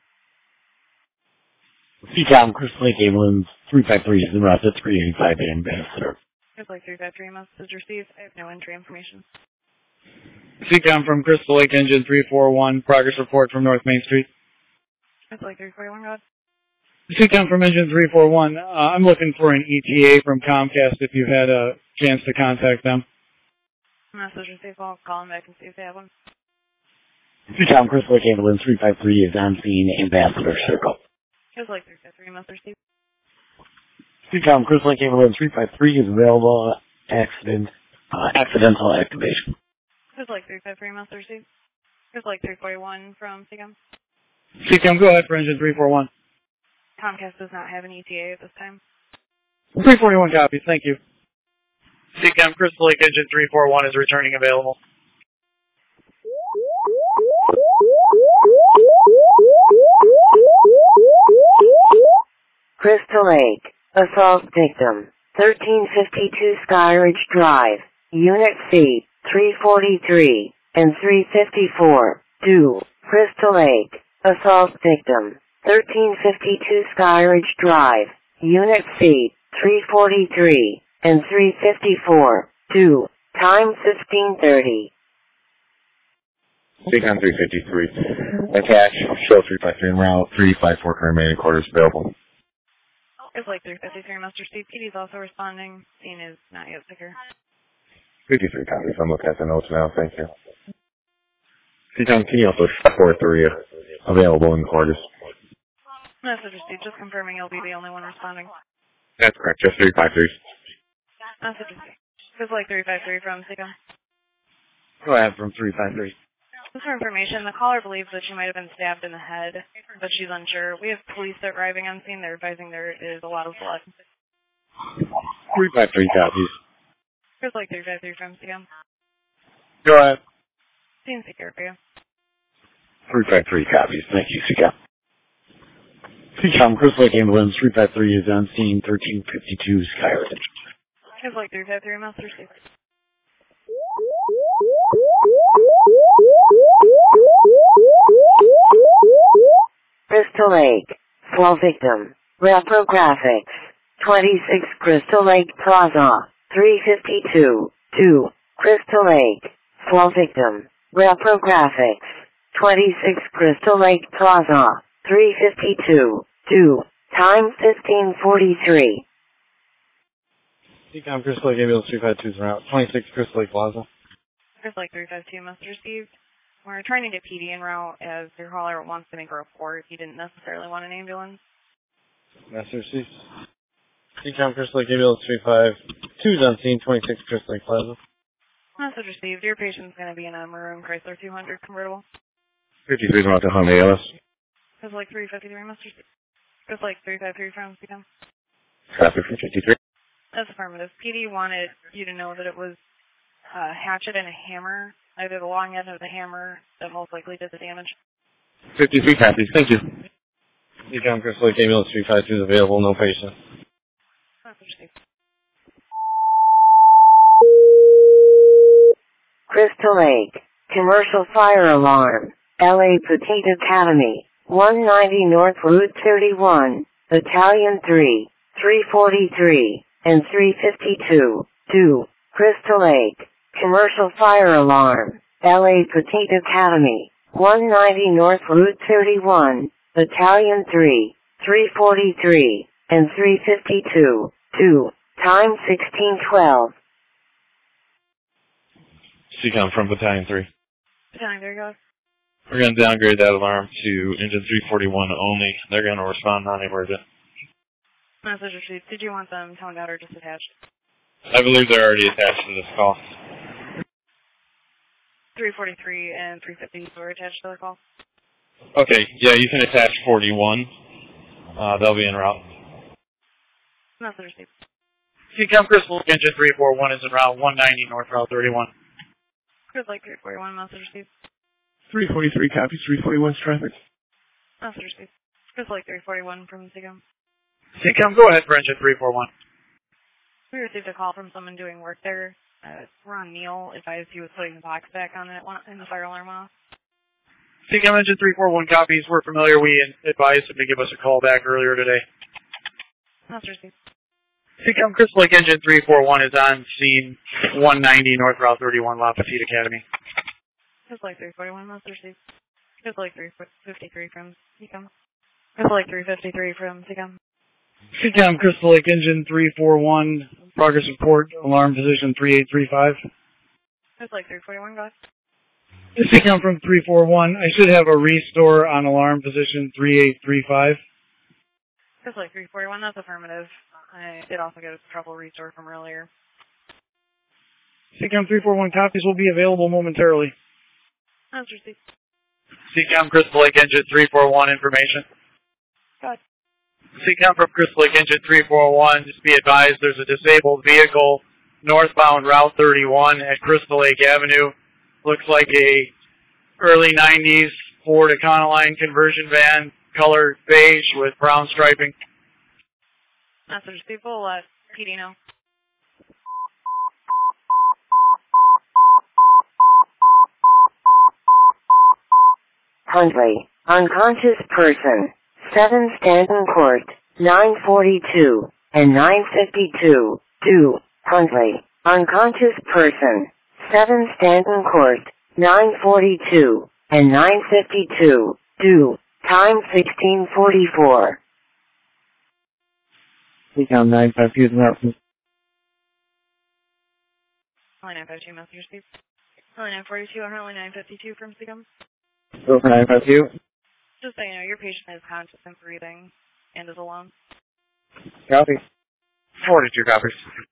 Speaker 13: CCAM Crystal Lake ambulance 353 is en route to 385 Ambassador.
Speaker 1: Crystal Lake 353, message received. I have no entry information.
Speaker 10: CCAM from Crystal Lake engine 341, progress report from North Main Street.
Speaker 1: Crystal Lake 341, go ahead.
Speaker 10: CCAM from engine 341, I'm looking for an ETA from Comcast if you've had a chance to contact them.
Speaker 1: Message received. I'll call them back and see if they have one.
Speaker 13: CCAM Crystal Lake ambulance 353 is on scene, Ambassador Circle.
Speaker 1: Crystal Lake 353, message received.
Speaker 13: CCOM Crystal Lake Ambulance 353 is available. Accidental activation.
Speaker 14: Crystal Lake 353 must receive. Crystal Lake 341 from CCOM.
Speaker 12: CCOM, go ahead for engine 341.
Speaker 14: Comcast does not have an ETA at this time.
Speaker 12: 341 copies, thank you. CCOM Crystal Lake engine 341 is returning available.
Speaker 4: Crystal Lake, assault victim, 1352 Skyridge Drive, Unit C, 343 and 354, due, Crystal Lake, assault victim, 1352 Skyridge Drive, Unit C, 343 and 354, due, time 15:30.
Speaker 3: CCOM 353. Attach, show 353 en route, 354 current remaining quarters available.
Speaker 14: Crystal Lake 353 must receive. PD is also responding. Scene is not yet secure.
Speaker 3: 53 copies. I'm looking at the notes now. Thank you. CCOM T also 43 available in quarters.
Speaker 14: Message received. Just confirming you'll be the only one responding.
Speaker 3: That's correct. Just 353.
Speaker 14: Message received. Crystal Lake 353 from CCOM.
Speaker 8: Go ahead from 353.
Speaker 14: Just for information, the caller believes that she might have been stabbed in the head, but she's unsure. We have police arriving on scene. They're advising there is a lot of blood.
Speaker 8: 353 copies.
Speaker 14: Crystal Lake 353 from CCOM.
Speaker 8: Go ahead.
Speaker 14: Scene secure for you.
Speaker 13: 353 copies. Thank you, CCOM. CCOM Crystal Lake Ambulance 353 is on scene 1352 Skyridge.
Speaker 14: Crystal Lake 353 must receive.
Speaker 4: Crystal Lake, fall victim, reprographics, 26 Crystal Lake Plaza, 352, 2, Crystal Lake, fall victim, reprographics, 26 Crystal Lake Plaza, 352, 2, time 15:43.
Speaker 8: CCOM Crystal Lake Ambulance 352 is route 26 Crystal Lake Plaza.
Speaker 14: Crystal Lake 352 must receive. We're trying to get PD en route as your caller wants to make a report. He didn't necessarily want an ambulance.
Speaker 8: Master received. CCOM Crystal Lake Ambulance 352 is on scene 26 Crystal Lake Plaza.
Speaker 14: Message received. Your patient's going to be in a maroon Chrysler 200 convertible.
Speaker 3: 53 is about to Hyundai ALS.
Speaker 14: Crystal Lake 353 must receive. Crystal Lake 353 from CCOM.
Speaker 3: Traffic from 53.
Speaker 14: That's affirmative. PD wanted you to know that it was a hatchet and a hammer, either the long end of the hammer that most likely did the damage.
Speaker 3: 53 copies. Thank you.
Speaker 8: CCOM Crystal Lake Ambulance 352 is available. No patient.
Speaker 4: Crystal Lake, commercial fire alarm, LA Petite Academy, 190 North Route 31, Battalion 3, 343, and 352, 2, Crystal Lake, commercial fire alarm, LA Petite Academy, 190 North Route 31, Battalion 3, 343, and 352, 2, time 16:12.
Speaker 9: CCOM from Battalion 3.
Speaker 14: Battalion, there you go.
Speaker 9: We're going to downgrade that alarm to engine 341 only. They're going to respond non-emergent.
Speaker 14: Message received. Did you want them toned out or just attached?
Speaker 9: I believe they're already attached to this call.
Speaker 14: 343 and 350 were attached to the call.
Speaker 9: Okay, yeah, you can attach 41. They'll be en route.
Speaker 14: Message received.
Speaker 12: CCOM Crystal Lake engine 341 is en route 190 North Route 31.
Speaker 14: Crystal Lake 341, message received.
Speaker 7: 343 copies, 341's traffic.
Speaker 14: Message received. Crystal Lake 341 from CCOM.
Speaker 12: CCOM, go ahead for engine 341.
Speaker 14: We received a call from someone doing work there. Ron Neal advised he was putting the box back on it and the fire alarm off.
Speaker 12: CCOM engine 341 copies. We're familiar. We advised him to give us a call back earlier today.
Speaker 14: Message received.
Speaker 12: CCOM Crystal Lake engine 341 is on scene 190 North Route 31, La Petite Academy.
Speaker 14: Crystal Lake 341, message received. Crystal Lake 353 from CCOM. Crystal Lake 353 from CCOM.
Speaker 10: CCOM Crystal Lake engine 341, progress report, alarm position 3835.
Speaker 14: Crystal Lake 341, go ahead.
Speaker 10: CCOM from 341, I should have a restore on alarm position 3835.
Speaker 14: Crystal Lake 341, that's affirmative. I did also get a trouble restore from earlier.
Speaker 10: CCOM 341 copies will be available momentarily.
Speaker 14: That's received.
Speaker 12: CCOM Crystal Lake Engine 341 information.
Speaker 14: Good.
Speaker 12: CCOM from Crystal Lake Engine 341, just be advised there's a disabled vehicle northbound Route 31 at Crystal Lake Avenue. Looks like a early 90s Ford Econoline conversion van, colored beige with brown striping.
Speaker 14: That's received. We'll let PD know.
Speaker 4: Huntley, unconscious person, 7 Stanton Court, 942 and 952. 2. Huntley, unconscious person, 7 Stanton Court, 942 and 952. 2. Time 1644.
Speaker 10: CCOM 952 is out from
Speaker 14: Line 952, message received. Line 942 or Line 952 from CCOM.
Speaker 10: Go for 952.
Speaker 14: Just so you know, your patient is conscious and breathing and is alone.
Speaker 10: Copy.
Speaker 11: 42 copies.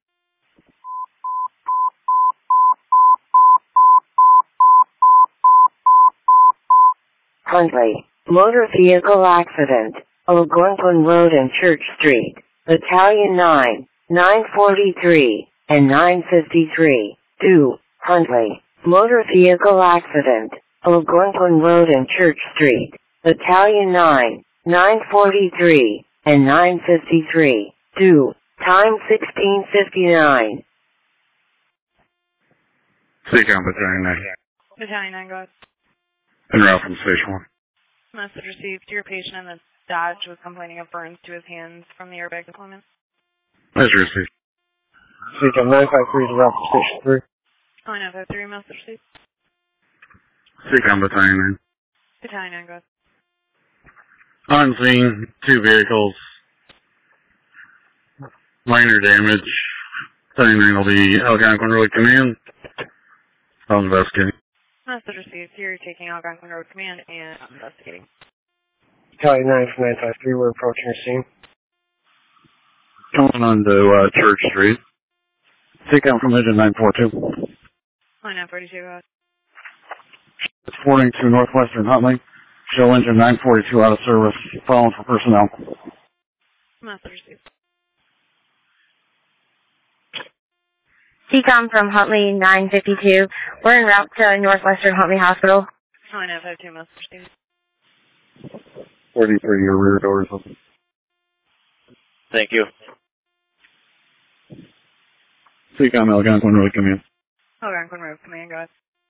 Speaker 4: Huntley, motor vehicle accident, Algonquin Road and Church Street, Battalion 9, 943 and 953. 2. Huntley, motor vehicle accident, Algonquin Road and Church Street, Battalion 9, 943 and 953. 2. Time 1659.
Speaker 3: CCOM Battalion 9.
Speaker 14: Battalion 9, go ahead.
Speaker 3: En route from Station 1.
Speaker 14: Message received. Your patient in the Dodge was complaining of burns to his hands from the airbag deployment.
Speaker 3: Message received.
Speaker 10: CCOM 953 is out from Station 3.
Speaker 14: Line 953, message received.
Speaker 3: CCOM Battalion 9.
Speaker 14: Battalion 9, go ahead.
Speaker 3: On scene, 2 vehicles. Minor damage. Battalion 9 will be Algonquin Road Command. I'll investigate.
Speaker 14: Message received. You're taking Algonquin Road Command and investigating.
Speaker 10: Battalion 9 from 953, we're approaching your scene.
Speaker 3: Coming on to Church Street.
Speaker 13: CCOM from Engine 942.
Speaker 14: Line 942, go ahead.
Speaker 13: It's 482 Northwestern Huntley. Show Engine 942 out of service. Following for personnel.
Speaker 14: Message received.
Speaker 15: CCOM from Huntley 952. We're en route to Northwestern Huntley Hospital.
Speaker 14: Line 952, message received.
Speaker 3: 43, your rear door is open.
Speaker 11: Thank you.
Speaker 13: CCOM Algonquin Road Command.
Speaker 14: Algonquin Road Command, go ahead.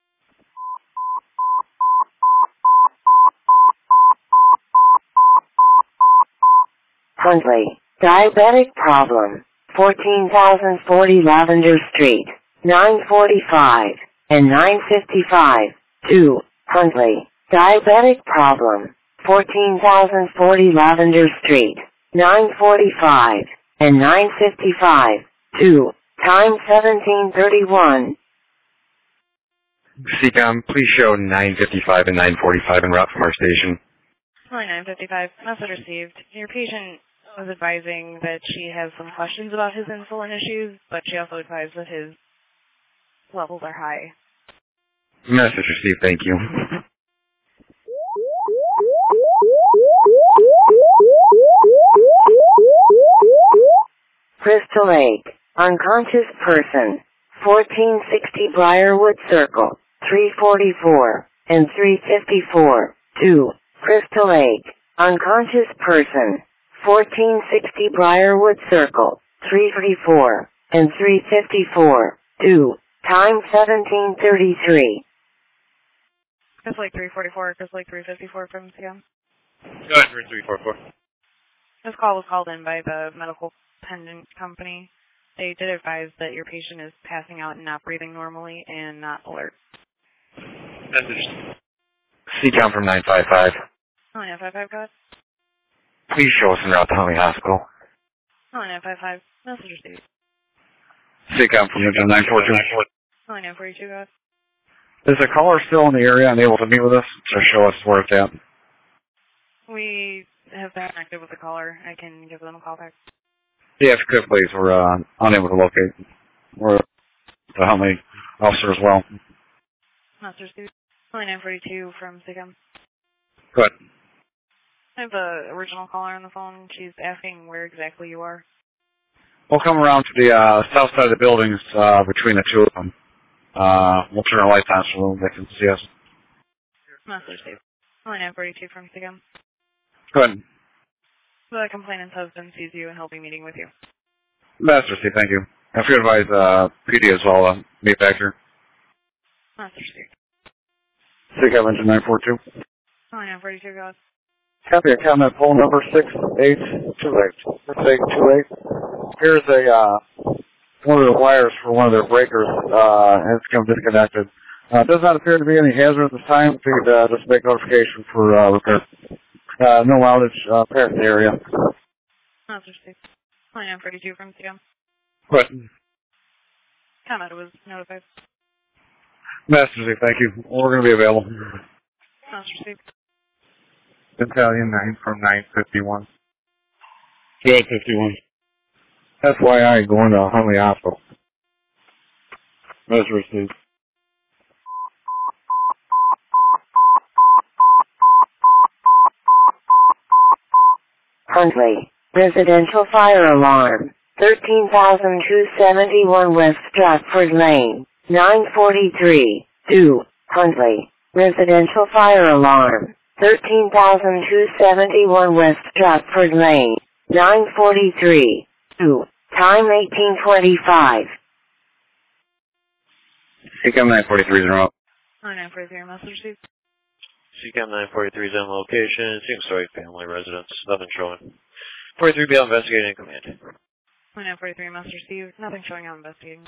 Speaker 4: Huntley, diabetic problem, 14,040 Lavender Street, 945 and 955. 2. Huntley, diabetic problem, 14,040 Lavender Street, 945 and 955. 2. Time 1731.
Speaker 3: CCOM, please show 955 and 945 en route from our station.
Speaker 14: Line 955, message received. Your patient was advising that she has some questions about his insulin issues, but she also advised that his levels are high.
Speaker 3: Message received, thank you.
Speaker 4: Crystal Lake, unconscious person, 1460 Briarwood Circle, 344 and 354. 2. Crystal Lake, unconscious person, 1460 Briarwood Circle, 344 and 354. 2. Time 1733.
Speaker 14: Crystal Lake 344, Crystal Lake 354 from CM.
Speaker 11: Go ahead for 344.
Speaker 14: This call was called in by the medical pendant company. They did advise that your patient is passing out and not breathing normally and not alert.
Speaker 11: Message.
Speaker 3: CCOM from 955.
Speaker 14: Line 955, go ahead.
Speaker 3: Please show us en route to Huntley Hospital.
Speaker 14: Line 955, message received.
Speaker 3: CCOM from Engine 942.
Speaker 14: Line 942, go ahead.
Speaker 13: Is the caller still in the area and able to meet with us? Just show us where it's at.
Speaker 14: We have been connected with the caller. I can give them a call back.
Speaker 13: Yeah, if you could, please. We're unable to locate. We're the Huntley officer as well.
Speaker 14: Master Steve, 942 from SIGCOM.
Speaker 13: Go ahead.
Speaker 14: I have a original caller on the phone. She's asking where exactly you are.
Speaker 13: We'll come around to the south side of the buildings between the two of them. We'll turn our lights on so they can see us.
Speaker 14: Master Steve, 942 from SIGCOM.
Speaker 13: Go ahead.
Speaker 14: The complainant's husband sees you and he'll be meeting with you.
Speaker 13: Master Steve, thank you. If you advise PD as well, meet back here.
Speaker 14: Master Steve.
Speaker 13: SIGCOM engine 942.
Speaker 14: 942, go ahead.
Speaker 13: Copy account net poll number 6828. 6828. Here's one of the wires for one of their breakers, and it's become disconnected. Does not appear to be any hazard at this time. If you could just make notification for repair. No outage apparent in the area.
Speaker 14: Master Steve. 942 from SIGCOM.
Speaker 13: What?
Speaker 14: Comment was notified.
Speaker 13: Master Steve, thank you. We're going to be available.
Speaker 14: Master Steve.
Speaker 5: Battalion 9 from 951.
Speaker 13: 951.
Speaker 5: FYI, going to Huntley Hospital.
Speaker 13: Master Steve.
Speaker 4: Huntley, residential fire alarm, 13,271 West Stratford Lane, 943, 2, Huntley, residential fire alarm, 13,271 West Stratford Lane, 943, 2, time 1825.
Speaker 13: SIGCOM 943 is in route.
Speaker 14: 943, Master Steve.
Speaker 16: SIGCOM 943 is on location. Seems sorry, family residence. Nothing showing. 43 be on investigating in command.
Speaker 14: 943, Master Steve. Nothing showing on investigating.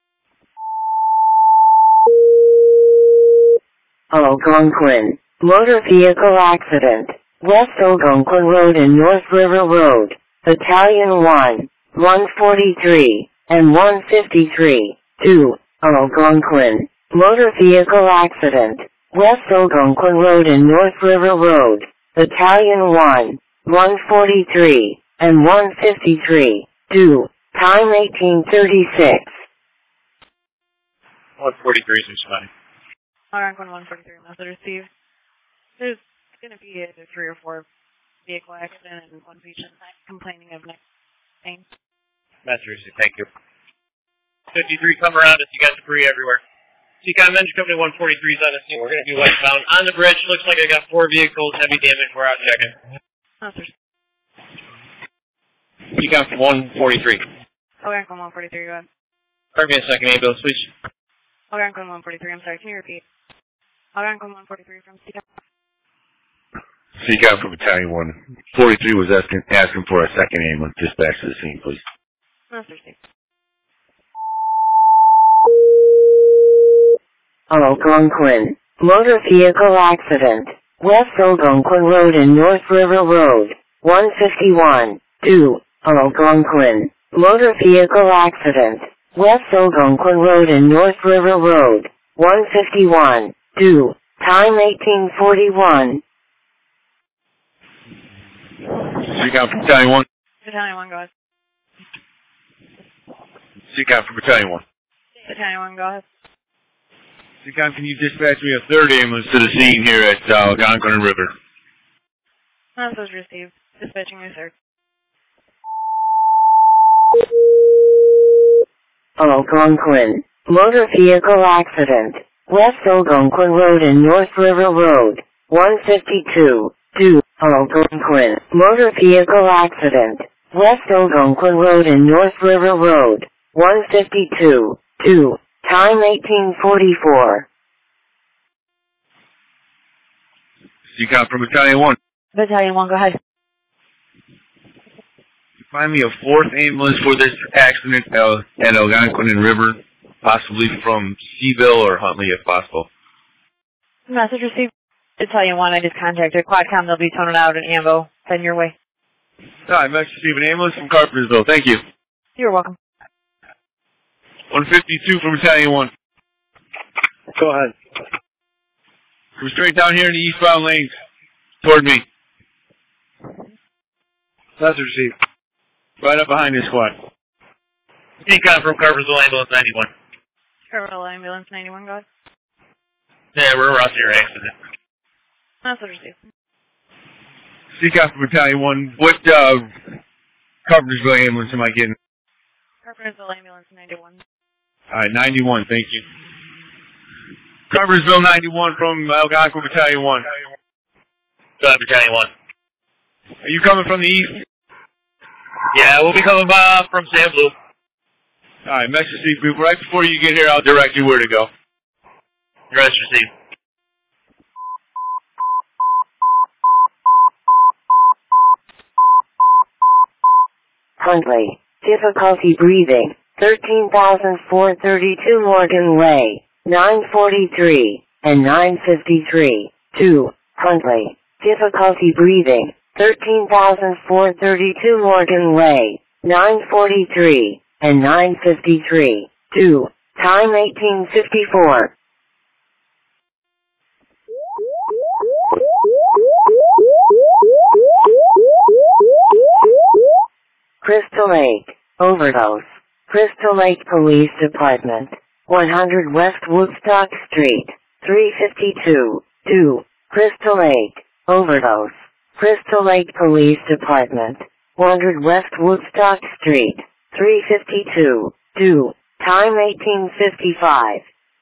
Speaker 4: Algonquin, motor vehicle accident, West Algonquin Road and North River Road, Battalion 1, 143, and 153, 2, Algonquin, motor vehicle accident, West Algonquin Road and North River Road, Battalion 1, 143, and 153, 2, time 1836.
Speaker 16: 143 seems fine.
Speaker 14: Algonquin 143, Master Steve. There's going to be a 3 or 4 vehicle accident and one patient complaining of neck pain.
Speaker 11: Master Steve, thank you. 53, come around us. You got debris everywhere. SIGCOM Engine Company 143 is on the scene. We're going to be westbound on the bridge. Looks like I got 4 vehicles, heavy damage. We're out checking.
Speaker 14: Master
Speaker 11: SIGCOM 143.
Speaker 14: Algonquin 143, go ahead.
Speaker 11: Pardon me a second, ambulance, please.
Speaker 14: Algonquin 143, I'm sorry, can you repeat? Algonquin 143 from SIGCOM.
Speaker 3: SIGCOM from Battalion 1. 43 was asking for a second ambulance. Dispatch to the scene, please.
Speaker 14: Master Steve.
Speaker 4: Algonquin, motor vehicle accident, West Algonquin Road and North River Road, 151, 2, Algonquin, motor vehicle accident, West Algonquin Road and North River Road, 151, 2, time 1841.
Speaker 3: SIGCOM from Battalion 1.
Speaker 14: Battalion 1, go ahead.
Speaker 3: SIGCOM from Battalion 1.
Speaker 14: Battalion 1, go ahead.
Speaker 3: SIGCOM, can you dispatch me a third ambulance to the scene here at Algonquin River?
Speaker 14: Message received. Dispatching you, sir.
Speaker 4: Algonquin, motor vehicle accident, West Algonquin Road and North River Road, 152, 2, Algonquin, motor vehicle accident, West Algonquin Road and North River Road, 152, 2, time 1844.
Speaker 3: SIGCOM from Battalion 1.
Speaker 15: Battalion 1, go ahead.
Speaker 3: Find me a fourth ambulance for this accident at Algonquin River, possibly from Seaville or Huntley if possible.
Speaker 15: Message received. Battalion 1, I just contacted Quadcom. They'll be toning out an ambo. Send your way.
Speaker 3: Hi, message received an ambulance from Carpentersville. Thank you.
Speaker 15: You're welcome.
Speaker 3: 152 from Battalion 1.
Speaker 13: Go ahead.
Speaker 3: Come straight down here in the eastbound lanes toward me.
Speaker 13: Message received.
Speaker 12: Right up behind this squad.
Speaker 11: Decon from Carversville Ambulance 91.
Speaker 14: Carversville Ambulance 91, go ahead.
Speaker 11: Yeah, we're around your accident.
Speaker 14: Message received.
Speaker 12: Seacon from Battalion 1. What Carversville ambulance am I getting?
Speaker 14: Carversville Ambulance 91.
Speaker 12: Alright, 91, thank you. Carversville 91 from Algonquin Battalion 1.
Speaker 11: Go ahead, Battalion 1.
Speaker 12: Are you coming from the east?
Speaker 11: Yeah, we'll be coming from San Blue.
Speaker 12: Alright, message received. Right before you get here, I'll direct you where to go.
Speaker 11: Message received.
Speaker 4: Huntley, difficulty breathing, 13,432 Morgan Way, 943, and 953. 2. Huntley, difficulty breathing, 13,432 Morgan Way, 943, and 953. 2. Time 1854. Crystal Lake, overdose. Crystal Lake Police Department, 100 West Woodstock Street, 352. 2. Crystal Lake, overdose. Crystal Lake Police Department, 100 West Woodstock Street, 352. 2. Time 1855.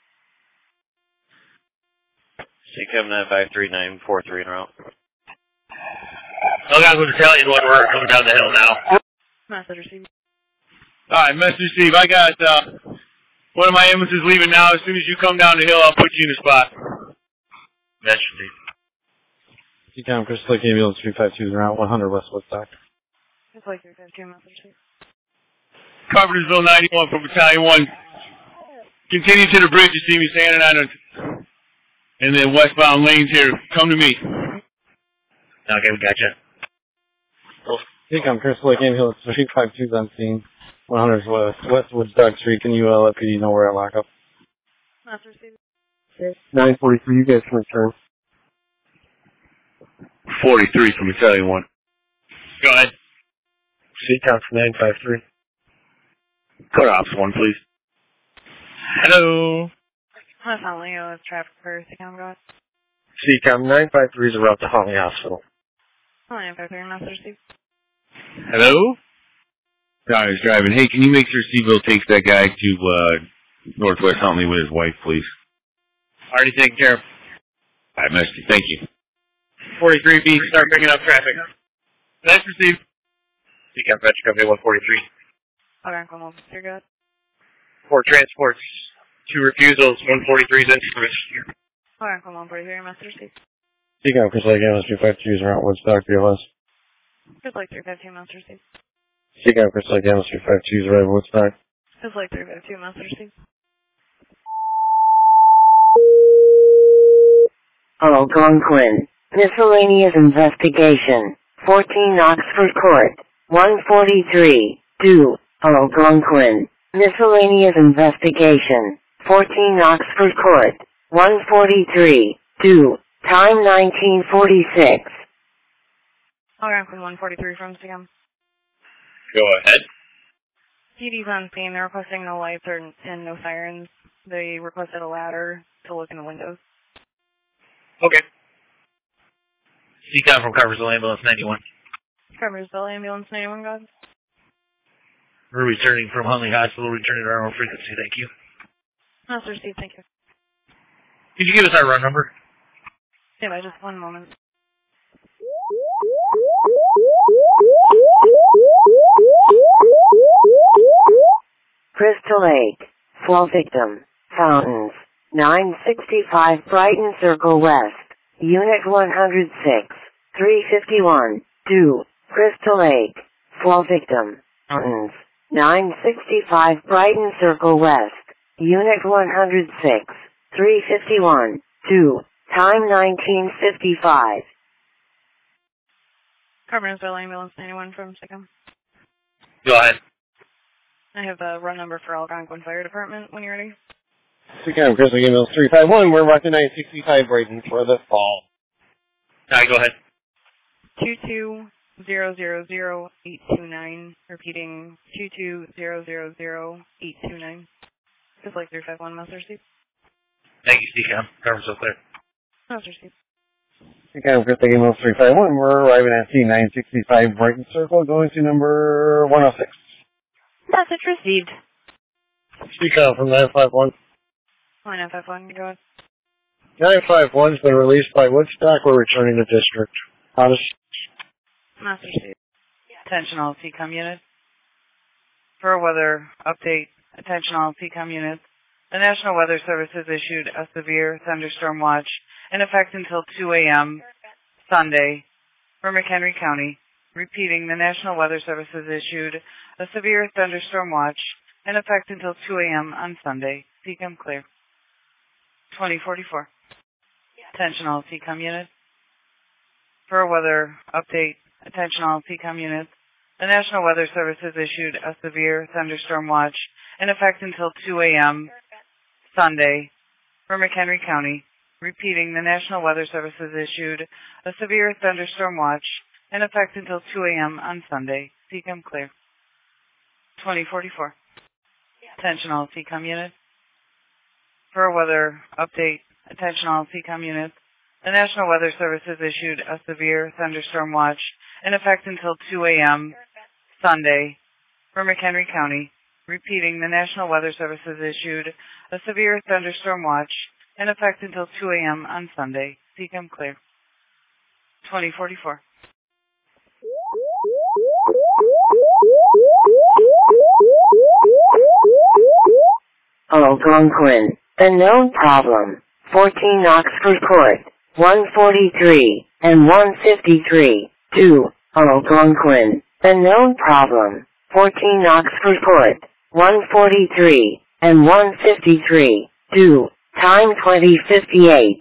Speaker 16: CCAM 953-943 en route.
Speaker 11: Algonquin Battalion 1, we're coming down the hill now.
Speaker 14: Message received.
Speaker 12: Alright, message received. I got one of my ambulances leaving now. As soon as you come down the hill, I'll put you in the spot.
Speaker 11: Message received.
Speaker 8: Seacom Crystal Lake Ambulance 352 is around 100 West Woodstock.
Speaker 14: Just like 352, message received.
Speaker 12: Carpentersville 91 from Battalion 1. Continue to the bridge. You see me standing on it. And then westbound lanes here. Come to me.
Speaker 11: Okay, we got you.
Speaker 8: Seacom Crystal Lake Ambulance 352 is on scene. 100 West Woodstock Street. Can you let PD know where I lock up?
Speaker 14: Message received.
Speaker 3: 943, you guys can return.
Speaker 12: 43 from Battalion 1.
Speaker 11: Go ahead.
Speaker 3: Seacom 953.
Speaker 12: Code Ops 1, please.
Speaker 11: Hello.
Speaker 14: That's not Leo, it's traffic for Seacom, go ahead.
Speaker 3: Seacom 953 is around to Holly Hospital.
Speaker 14: 953, message received.
Speaker 12: Hello? Guy is driving. Hey, can you make sure Seville takes that guy to Northwest Huntley with his wife, please?
Speaker 11: Already taken care of.
Speaker 12: Alright, message. Thank you.
Speaker 11: 43B, start picking up traffic. That's received. Seacom Fetch Company 143.
Speaker 14: Algonquin 153, go ahead.
Speaker 11: 4 transports, 2 refusals, 143's in service.
Speaker 14: Algonquin 143, message received.
Speaker 8: Seacom Crystal Lake Ambulance 352 is around Woodstock BLS.
Speaker 14: Just like 352, message received.
Speaker 8: Seacom Crystal Lake Ambulance 352 is around Woodstock.
Speaker 14: Just like 352, message received.
Speaker 4: Algonquin, miscellaneous investigation, 14 Oxford Court, 143. 2. Algonquin, miscellaneous investigation, 14 Oxford Court, 143. 2. Time 1946.
Speaker 14: Algonquin 143 from Seacom.
Speaker 11: Go ahead.
Speaker 14: PD's on scene. They're requesting no lights and no sirens. They requested a ladder to look in the windows.
Speaker 11: Okay. Seacom from Carversville Ambulance 91.
Speaker 14: Carversville Ambulance 91, go ahead.
Speaker 11: We're returning from Huntley Hospital, returning to our own frequency, thank you.
Speaker 14: Master Steve, thank you.
Speaker 11: Could you give us our run number?
Speaker 14: Yeah, by just one moment.
Speaker 4: Crystal Lake, flow victim, fountains, 965 Brighton Circle West, Unit 106, 351, 2, Crystal Lake, flow victim, fountains, 965 Brighton Circle West, Unit 106, 351, 2, time 1955.
Speaker 14: Carpentersville Ambulance 91 from Seacom.
Speaker 11: Go ahead.
Speaker 14: I have a run number for Algonquin Fire Department when you're ready.
Speaker 8: Seacom Crystal Lake Ambulance 351, we're rocking 965 Brighton for the fall.
Speaker 11: Alright, go ahead.
Speaker 14: 2200829, repeating 2200829. Just like 351, Master Steve.
Speaker 11: Thank you, CCAM. Coverage up there.
Speaker 14: Master Steve.
Speaker 13: CCAM, Chris, taking Mills 351. We're arriving at C965 Brighton Circle, going to number 106.
Speaker 15: Message received.
Speaker 7: CCAM from 951.
Speaker 14: 951, you go ahead.
Speaker 7: 951's been released by Woodstock. We're returning to district. Honest.
Speaker 14: Master Steve.
Speaker 2: Attention all TCOM units. For a weather update, attention all TCOM units. The National Weather Service has issued a severe thunderstorm watch in effect until 2 a.m. Sunday for McHenry County. Repeating, the National Weather Service has issued a severe thunderstorm watch in effect until 2 a.m. on Sunday. TCOM clear. 2044. Attention all TCOM units. For a weather update, attention all TCOM units. The National Weather Service has issued a severe thunderstorm watch in effect until 2 a.m. Sunday for McHenry County. Repeating, the National Weather Service has issued a severe thunderstorm watch in effect until 2 a.m. on Sunday. TCOM clear. 2044. Attention all TCOM units. For a weather update, attention all TCOM units. The National Weather Service has issued a severe thunderstorm watch in effect until 2 a.m. Sunday for McHenry County. Repeating, the National Weather Service has issued a severe thunderstorm watch in effect until 2 a.m. on Sunday. TCOM clear. 2044.
Speaker 4: Algonquin, the known problem, 14 Oxford Court, 143 and 153, 2, Algonquin, the known problem, 14 Oxford Court, 143 and 153, 2, time 2058.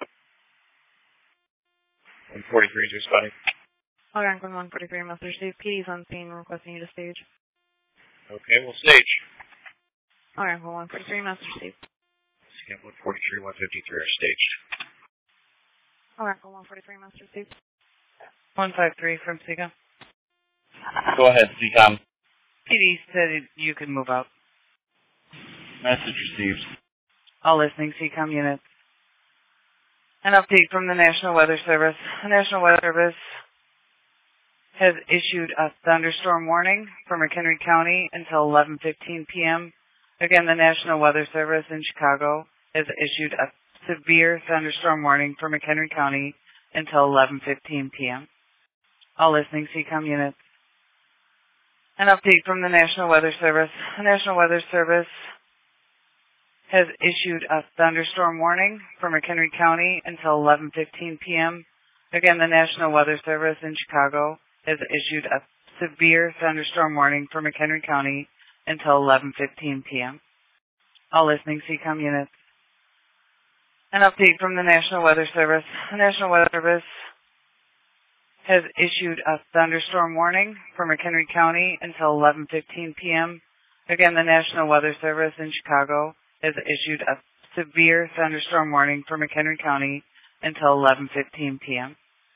Speaker 11: 143 is responding.
Speaker 14: Algonquin 143, Master Steve. PD's on scene, requesting you to stage.
Speaker 11: Okay, we'll stage.
Speaker 14: Algonquin 143, Master Steve.
Speaker 11: CCAM 143, 153 are staged.
Speaker 14: Algonquin 143, Master Steve.
Speaker 2: 153 from CCOM.
Speaker 9: Go ahead, CCOM.
Speaker 2: PD said you could move out.
Speaker 9: Message received.
Speaker 2: All listening CCOM units. An update from the National Weather Service. The National Weather Service has issued a thunderstorm warning for McHenry County until 11:15 p.m. Again, the National Weather Service in Chicago has issued a severe thunderstorm warning for McHenry County until 11:15 p.m. All listening CCOM units. An update from the National Weather Service. The National Weather Service has issued a thunderstorm warning for McHenry County until 11:15 p.m. Again, the National Weather Service in Chicago has issued a severe thunderstorm warning for McHenry County until 11:15 p.m. All listening CCOM units. An update from the National Weather Service. The National Weather Service has issued a thunderstorm warning for McHenry County until 11:15 p.m. Again, the National Weather Service in Chicago has issued a severe thunderstorm warning for McHenry County until 11:15 p.m.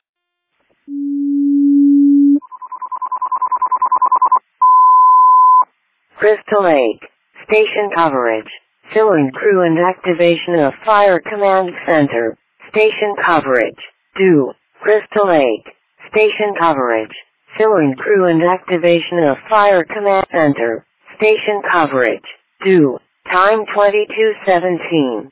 Speaker 4: Crystal Lake, station coverage, filling crew and activation of Fire Command Center, station coverage, due, Crystal Lake, station coverage, filling crew and activation of Fire Command Center, station coverage, due, time 22:17.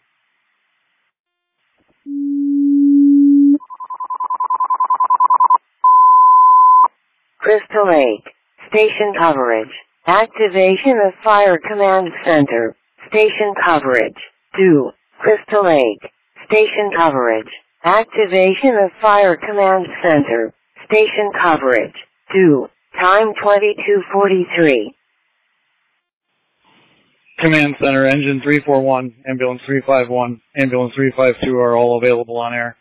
Speaker 4: Crystal Lake, station coverage, activation of Fire Command Center, station coverage, due, Crystal Lake, station coverage, activation of Fire Command Center, station coverage, due, time 22:43.
Speaker 10: Command Center, Engine 341, Ambulance 351, Ambulance 352 are all available on air.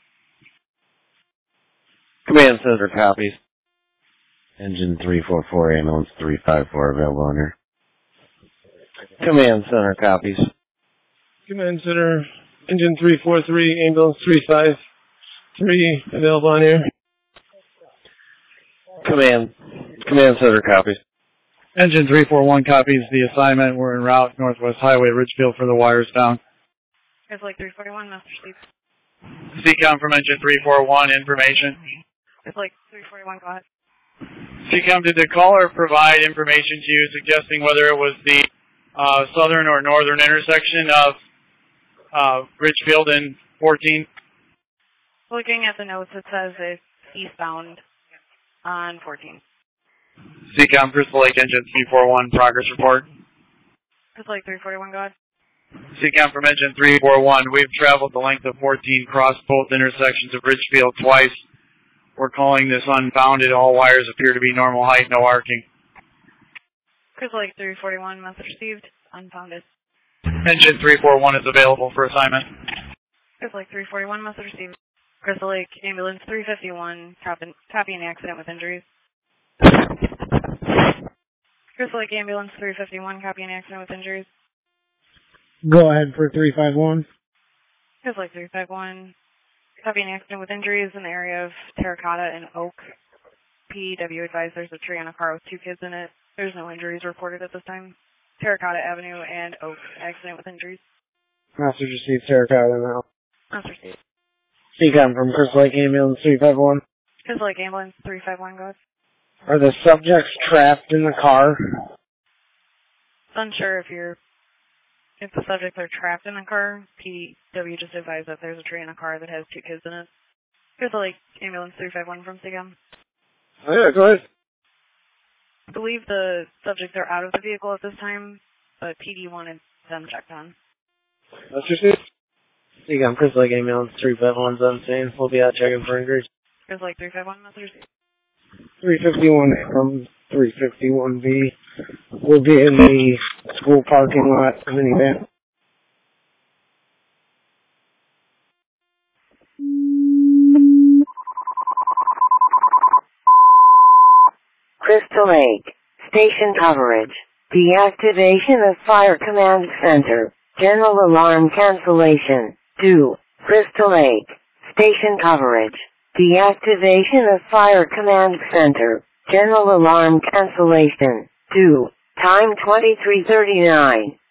Speaker 13: Command Center copies. Engine 344, Ambulance 354 available on air. Command Center copies.
Speaker 7: Command Center, Engine 343, Ambulance 353 available on air.
Speaker 8: Command Center copies.
Speaker 12: Engine 341 copies the assignment. We're en route Northwest Highway, Ridgefield for the wires down.
Speaker 14: It's like 341, Master Steve.
Speaker 12: CCOM from Engine 341, information.
Speaker 14: It's like 341, go ahead.
Speaker 12: CCOM, did the caller provide information to you suggesting whether it was the southern or northern intersection of Ridgefield and 14?
Speaker 14: Looking at the notes, it says it's eastbound on 14.
Speaker 12: CCOM, Crystal Lake Engine 341, progress report.
Speaker 14: It's like 341, go ahead.
Speaker 12: CCOM from Engine 341, we've traveled the length of 14, crossed both intersections of Ridgefield twice. We're calling this unbounded. All wires appear to be normal height, no arcing.
Speaker 14: Crystal Lake 341, message received, unfounded.
Speaker 12: Engine 341 is available for assignment.
Speaker 14: Crystal Lake 341, message received. Crystal Lake Ambulance 351, copying accident with injuries. Crystal Lake Ambulance 351, copying accident with injuries.
Speaker 10: Go ahead for 351.
Speaker 14: Crystal Lake 351, copying accident with injuries in the area of Terracotta and Oak. PW advised there's a tree on a car with 2 kids in it. There's no injuries reported at this time. Terracotta Avenue and Oak, accident with injuries.
Speaker 10: Message received, Terracotta now.
Speaker 14: Message received.
Speaker 10: CCOM from Crystal Lake Ambulance 351.
Speaker 14: Crystal Lake Ambulance 351, go ahead.
Speaker 10: Are the subjects trapped in the car?
Speaker 14: Unsure if the subjects are trapped in the car. PW just advised that there's a tree in a car that has 2 kids in it. Crystal Lake Ambulance 351 from CCOM.
Speaker 10: Oh yeah, go ahead.
Speaker 14: I believe the subjects are out of the vehicle at this time, but PD wanted them checked on.
Speaker 10: That's your seat. CCOM, Crystal Lake Ambulance 351's on scene. We'll be out checking for injuries.
Speaker 14: Crystal Lake 351, that's your seat.
Speaker 10: 351 from 351B will be in the school parking lot minivan.
Speaker 4: Crystal Lake. Station coverage. Deactivation of Fire Command Center. General alarm cancellation. Due. Crystal Lake. Station coverage. Deactivation of Fire Command Center. General alarm cancellation. Due. Time 23:39.